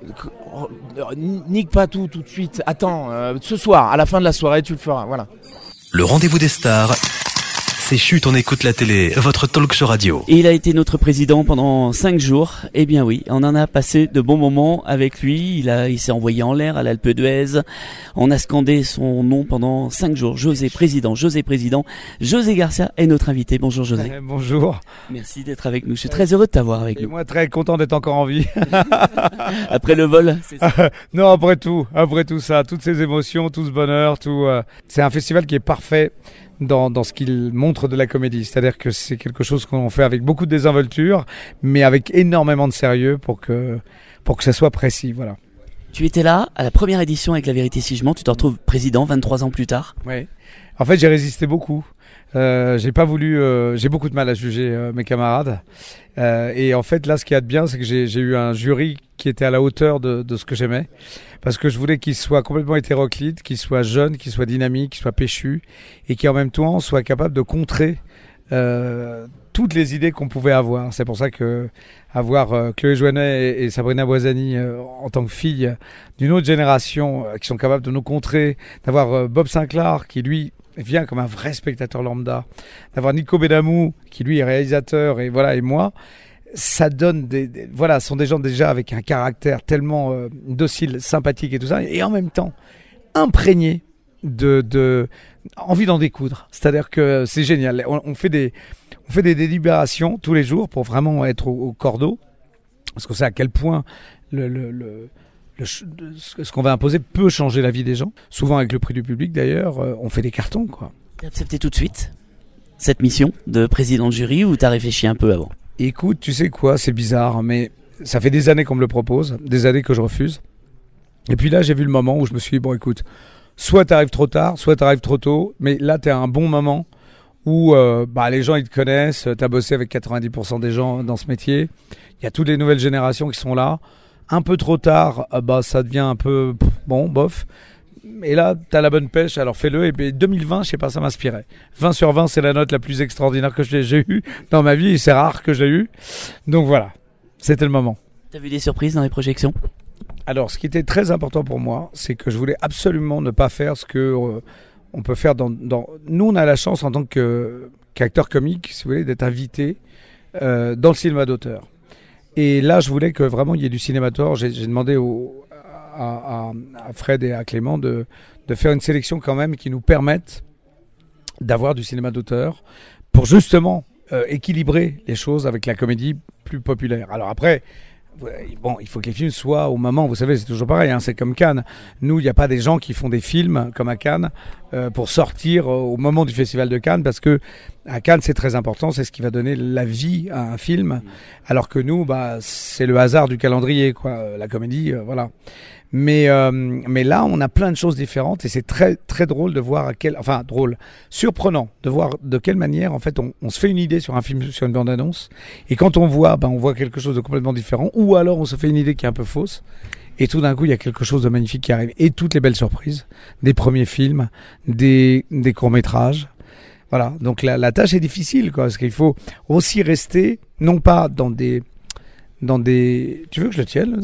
Nique pas tout de suite. Attends, ce soir, à la fin de la soirée, tu le feras. Voilà. Le rendez-vous des stars. C'est Chut, on écoute la télé, votre talk show radio. Et il a été notre président pendant 5 jours. Eh bien oui, on en a passé de bons moments avec lui. Il s'est envoyé en l'air à l'Alpe d'Huez. On a scandé son nom pendant 5 jours. José Président. José Garcia est notre invité. Bonjour José. Bonjour. Merci d'être avec nous. Je suis très heureux de t'avoir avec nous. Moi très content d'être encore en vie. Après le vol, c'est ça. Non, après tout ça, toutes ces émotions, tout ce bonheur, c'est un festival qui est parfait dans ce qu'il montre de la comédie. C'est-à-dire que c'est quelque chose qu'on fait avec beaucoup de désinvolture, mais avec énormément de sérieux pour que ça soit précis. Voilà. Tu étais là à la première édition avec La Vérité si je mens, tu te retrouves président 23 ans plus tard. Oui. En fait, j'ai résisté beaucoup. J'ai pas voulu. J'ai beaucoup de mal à juger mes camarades. Et en fait, là, ce qu'il y a de bien, c'est que j'ai eu un jury qui était à la hauteur de ce que j'aimais, parce que je voulais qu'il soit complètement hétéroclite, qu'il soit jeune, qu'il soit dynamique, qu'il soit péchu, et qui en même temps soit capable de contrer toutes les idées qu'on pouvait avoir. C'est pour ça que avoir Chloé Jouanet et Sabrina Boisani en tant que filles d'une autre génération qui sont capables de nous contrer, d'avoir Bob Sinclair qui lui vient comme un vrai spectateur lambda, d'avoir Nico Bédamou qui lui est réalisateur et moi, ça donne ce sont des gens déjà avec un caractère tellement docile, sympathique et tout ça, et en même temps imprégnés de envie d'en découdre. C'est-à-dire que c'est génial. On fait des délibérations tous les jours pour vraiment être au cordeau, parce qu'on sait à quel point ce qu'on va imposer peut changer la vie des gens. Souvent avec le prix du public d'ailleurs, on fait des cartons, quoi. T'as accepté tout de suite cette mission de président de jury ou t'as réfléchi un peu avant? Écoute, tu sais quoi, c'est bizarre, mais ça fait des années qu'on me le propose, des années que je refuse. Et puis là, j'ai vu le moment où je me suis dit, bon écoute, soit t'arrives trop tard, soit t'arrives trop tôt, mais là t'es à un bon moment où les gens ils te connaissent, t'as bossé avec 90% des gens dans ce métier, il y a toutes les nouvelles générations qui sont là. Un peu trop tard, ça devient un peu bon, bof. Et là, t'as la bonne pêche, alors fais-le. Et puis 2020, je sais pas, ça m'inspirait. 20 sur 20, c'est la note la plus extraordinaire que j'ai eue dans ma vie. Et c'est rare que j'ai eu. Donc voilà, c'était le moment. T'as vu des surprises dans les projections? Alors, ce qui était très important pour moi, c'est que je voulais absolument ne pas faire ce que on peut faire dans... Nous, on a la chance en tant qu'acteur comique, si vous voulez, d'être invité dans le cinéma d'auteur. Et là, je voulais que vraiment il y ait du cinéma d'auteur. J'ai demandé à Fred et à Clément de faire une sélection quand même qui nous permette d'avoir du cinéma d'auteur pour justement équilibrer les choses avec la comédie plus populaire. Alors après, bon, il faut que les films soient au moment, vous savez, c'est toujours pareil, hein, c'est comme Cannes. Nous, il n'y a pas des gens qui font des films comme à Cannes pour sortir au moment du Festival de Cannes, parce que à Cannes, c'est très important, c'est ce qui va donner la vie à un film, alors que nous, c'est le hasard du calendrier, quoi. La comédie, voilà. Mais là, on a plein de choses différentes et c'est très très drôle de voir surprenant de voir de quelle manière en fait on se fait une idée sur un film, sur une bande-annonce, et quand on voit quelque chose de complètement différent, ou alors on se fait une idée qui est un peu fausse, et tout d'un coup il y a quelque chose de magnifique qui arrive, et toutes les belles surprises, des premiers films, des courts-métrages. Voilà, donc la tâche est difficile, quoi, parce qu'il faut aussi rester non pas dans des dans des... Tu veux que je le tienne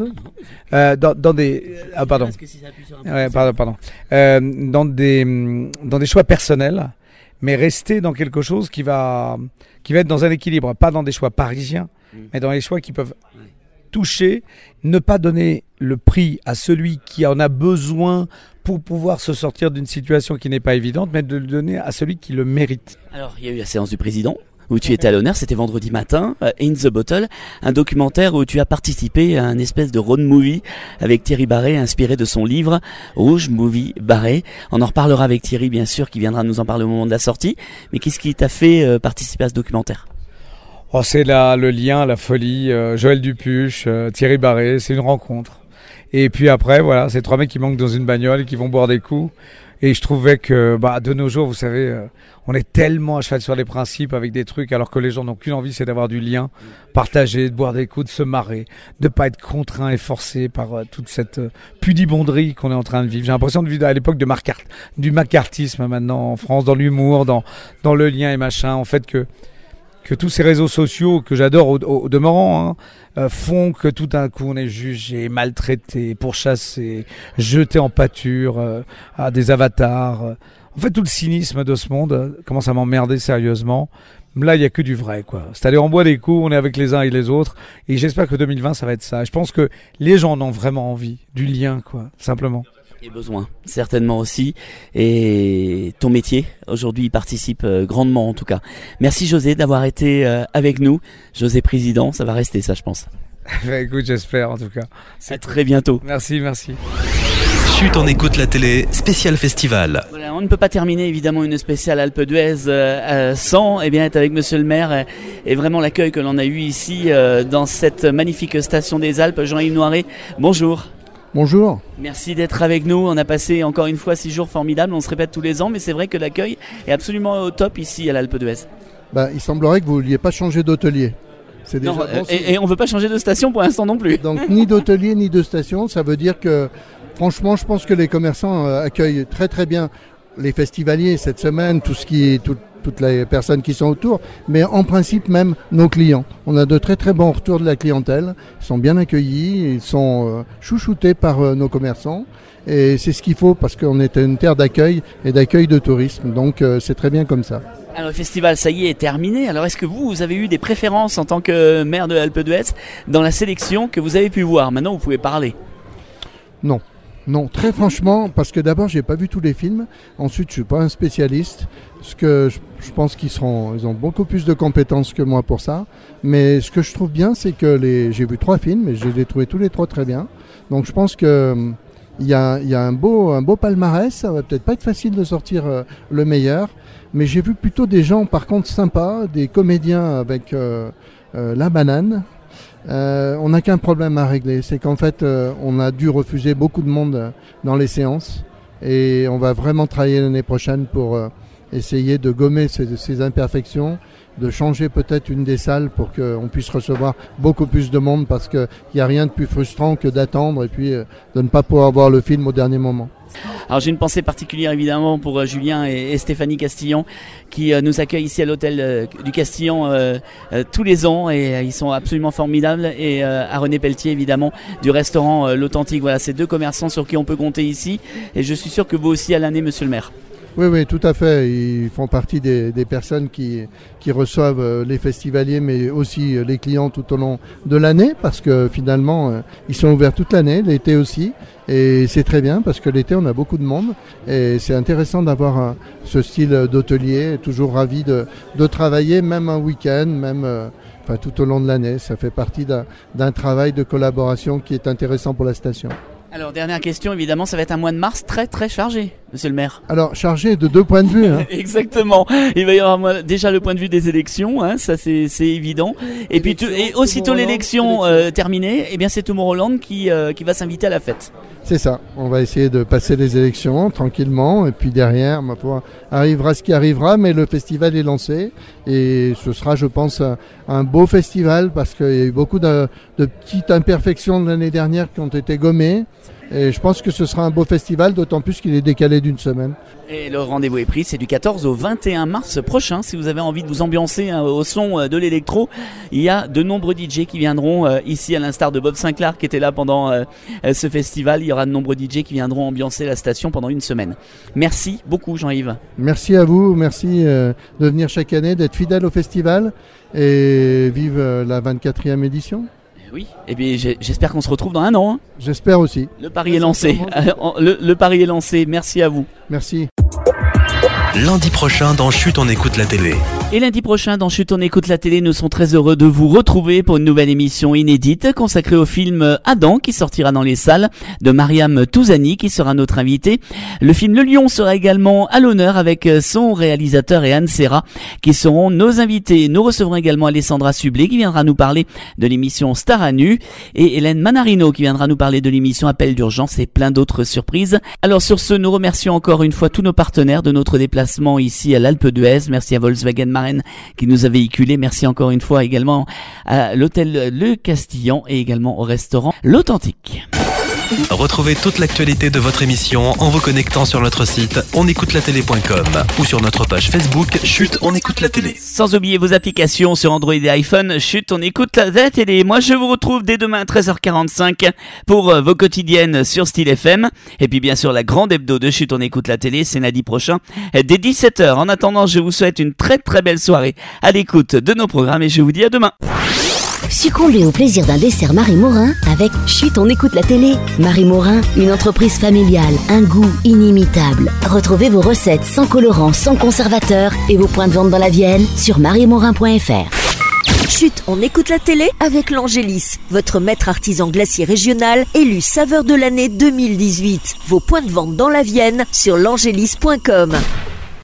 dans des... Ah pardon. Ouais, pardon. Dans des choix personnels, mais rester dans quelque chose qui va être dans un équilibre, pas dans des choix parisiens, mais dans les choix qui peuvent toucher, ne pas donner le prix à celui qui en a besoin pour pouvoir se sortir d'une situation qui n'est pas évidente, mais de le donner à celui qui le mérite. Alors, il y a eu la séance du président, où tu étais à l'honneur, c'était vendredi matin, In the Bottle, un documentaire où tu as participé à un espèce de road movie avec Thierry Barré, inspiré de son livre Rouge Movie Barré. On en reparlera avec Thierry, bien sûr, qui viendra nous en parler au moment de la sortie. Mais qu'est-ce qui t'a fait participer à ce documentaire ? Oh, c'est là le lien, la folie, Joël Dupuche, Thierry Barré, c'est une rencontre. Et puis après, voilà, c'est 3 mecs qui manquent dans une bagnole et qui vont boire des coups. Et je trouvais que, de nos jours, vous savez, on est tellement à cheval sur les principes avec des trucs, alors que les gens n'ont qu'une envie, c'est d'avoir du lien, partager, de boire des coups, de se marrer, de pas être contraint et forcé par toute cette pudibonderie qu'on est en train de vivre. J'ai l'impression de vivre à l'époque du macartisme maintenant en France, dans l'humour, dans le lien et machin. En fait, que tous ces réseaux sociaux que j'adore au demeurant font que tout d'un coup on est jugé, maltraité, pourchassé, jeté en pâture à des avatars. En fait, tout le cynisme de ce monde commence à m'emmerder sérieusement. Là, il n'y a que du vrai, quoi. C'est-à-dire, on boit des coups, on est avec les uns et les autres. Et j'espère que 2020, ça va être ça. Je pense que les gens en ont vraiment envie. Du lien, quoi, simplement. Et besoin, certainement aussi. Et ton métier, aujourd'hui, il participe grandement en tout cas. Merci José d'avoir été avec nous. José président, ça va rester ça, je pense. Écoute, j'espère en tout cas. À très bientôt. Merci. Chut, on écoute la télé, spécial festival. Voilà, on ne peut pas terminer évidemment une spéciale Alpe d'Huez sans être avec Monsieur le maire et vraiment l'accueil que l'on a eu ici dans cette magnifique station des Alpes. Jean-Yves Noiret, bonjour. Bonjour. Merci d'être avec nous. On a passé encore une fois 6 jours formidables. On se répète tous les ans, mais c'est vrai que l'accueil est absolument au top ici à l'Alpe d'Huez. Il semblerait que vous ne vouliez pas changer d'hôtelier. C'est déjà bon, et on ne veut pas changer de station pour l'instant non plus. Donc ni d'hôtelier ni de station, ça veut dire que franchement, je pense que les commerçants accueillent très très bien les festivaliers cette semaine, toutes les personnes qui sont autour, mais en principe même nos clients. On a de très très bons retours de la clientèle, ils sont bien accueillis, ils sont chouchoutés par nos commerçants et c'est ce qu'il faut parce qu'on est une terre d'accueil et d'accueil de tourisme, donc c'est très bien comme ça. Alors le festival, ça y est terminé. Alors est-ce que vous avez eu des préférences en tant que maire de l'Alpe d'Huez dans la sélection que vous avez pu voir ? Maintenant vous pouvez parler. Non, très franchement, parce que d'abord, j'ai pas vu tous les films. Ensuite, je suis pas un spécialiste. Parce que je pense ils ont beaucoup plus de compétences que moi pour ça. Mais ce que je trouve bien, c'est que j'ai vu 3 films et je les ai trouvés tous les 3 très bien. Donc, je pense que il y a un beau palmarès. Ça va peut-être pas être facile de sortir le meilleur. Mais j'ai vu plutôt des gens, par contre, sympas, des comédiens avec la banane. On n'a qu'un problème à régler, c'est qu'en fait on a dû refuser beaucoup de monde dans les séances et on va vraiment travailler l'année prochaine pour essayer de gommer ces imperfections, de changer peut-être une des salles pour qu'on puisse recevoir beaucoup plus de monde parce qu'il n'y a rien de plus frustrant que d'attendre et puis de ne pas pouvoir voir le film au dernier moment. Alors j'ai une pensée particulière évidemment pour Julien et Stéphanie Castillon qui nous accueillent ici à l'hôtel du Castillon tous les ans et ils sont absolument formidables et à René Pelletier évidemment du restaurant L'Authentique. Voilà, ces 2 commerçants sur qui on peut compter ici et je suis sûr que vous aussi à l'année monsieur le maire. Oui, tout à fait. Ils font partie des personnes qui reçoivent les festivaliers, mais aussi les clients tout au long de l'année, parce que finalement, ils sont ouverts toute l'année, l'été aussi. Et c'est très bien, parce que l'été, on a beaucoup de monde. Et c'est intéressant d'avoir ce style d'hôtelier, toujours ravi de travailler, même un week-end, même tout au long de l'année. Ça fait partie d'un travail de collaboration qui est intéressant pour la station. Alors dernière question, évidemment, ça va être un mois de mars très très chargé, monsieur le maire. Alors chargé de 2 points de vue. Exactement. Il va y avoir déjà le point de vue des élections, ça c'est évident. Et puis aussitôt l'élection terminée, c'est Tomorrowland qui va s'inviter à la fête. C'est ça. On va essayer de passer les élections tranquillement et puis derrière, arrivera ce qui arrivera, mais le festival est lancé et ce sera, je pense, un beau festival parce qu'il y a eu beaucoup de petites imperfections de l'année dernière qui ont été gommées. Et je pense que ce sera un beau festival, d'autant plus qu'il est décalé d'une semaine. Et le rendez-vous est pris, c'est du 14 au 21 mars prochain. Si vous avez envie de vous ambiancer au son de l'électro, il y a de nombreux DJ qui viendront ici, à l'instar de Bob Sinclair qui était là pendant ce festival. Il y aura de nombreux DJ qui viendront ambiancer la station pendant une semaine. Merci beaucoup Jean-Yves. Merci à vous, merci de venir chaque année, d'être fidèle au festival et vive la 24e édition. Oui, et bien j'espère qu'on se retrouve dans un an. Hein. J'espère aussi. Le pari est lancé. Le pari est lancé. Merci à vous. Merci. Lundi prochain dans Chut, on écoute la télé. Et lundi prochain dans Chut, on écoute la télé, nous sommes très heureux de vous retrouver pour une nouvelle émission inédite consacrée au film Adam qui sortira dans les salles, de Mariam Touzani qui sera notre invitée. Le film Le Lion sera également à l'honneur avec son réalisateur et Anne Serra qui seront nos invités. Nous recevrons également Alessandra Sublet qui viendra nous parler de l'émission Star à nu et Hélène Manarino qui viendra nous parler de l'émission Appel d'urgence et plein d'autres surprises. Alors sur ce, nous remercions encore une fois tous nos partenaires de notre déplacement ici à l'Alpe d'Huez. Merci à Volkswagen Marraine qui nous a véhiculé. Merci encore une fois également à l'hôtel Le Castillon et également au restaurant L'Authentique. Retrouvez toute l'actualité de votre émission en vous connectant sur notre site onécoutelatélé.com ou sur notre page Facebook Chut, on écoute la télé. Sans oublier vos applications sur Android et iPhone. Chut, on écoute la télé. Moi, je vous retrouve dès demain à 13h45 pour vos quotidiennes sur Style FM. Et puis, bien sûr, la grande hebdo de Chut, on écoute la télé, c'est lundi prochain dès 17h. En attendant, je vous souhaite une très très belle soirée à l'écoute de nos programmes et je vous dis à demain. Succombez au plaisir d'un dessert Marie Morin avec Chut, on écoute la télé. Marie Morin, une entreprise familiale, un goût inimitable. Retrouvez vos recettes sans colorant, sans conservateur et vos points de vente dans la Vienne sur mariemorin.fr. Chut, on écoute la télé avec l'Angélis, votre maître artisan glacier régional élu saveur de l'année 2018. Vos points de vente dans la Vienne sur l'angélis.com.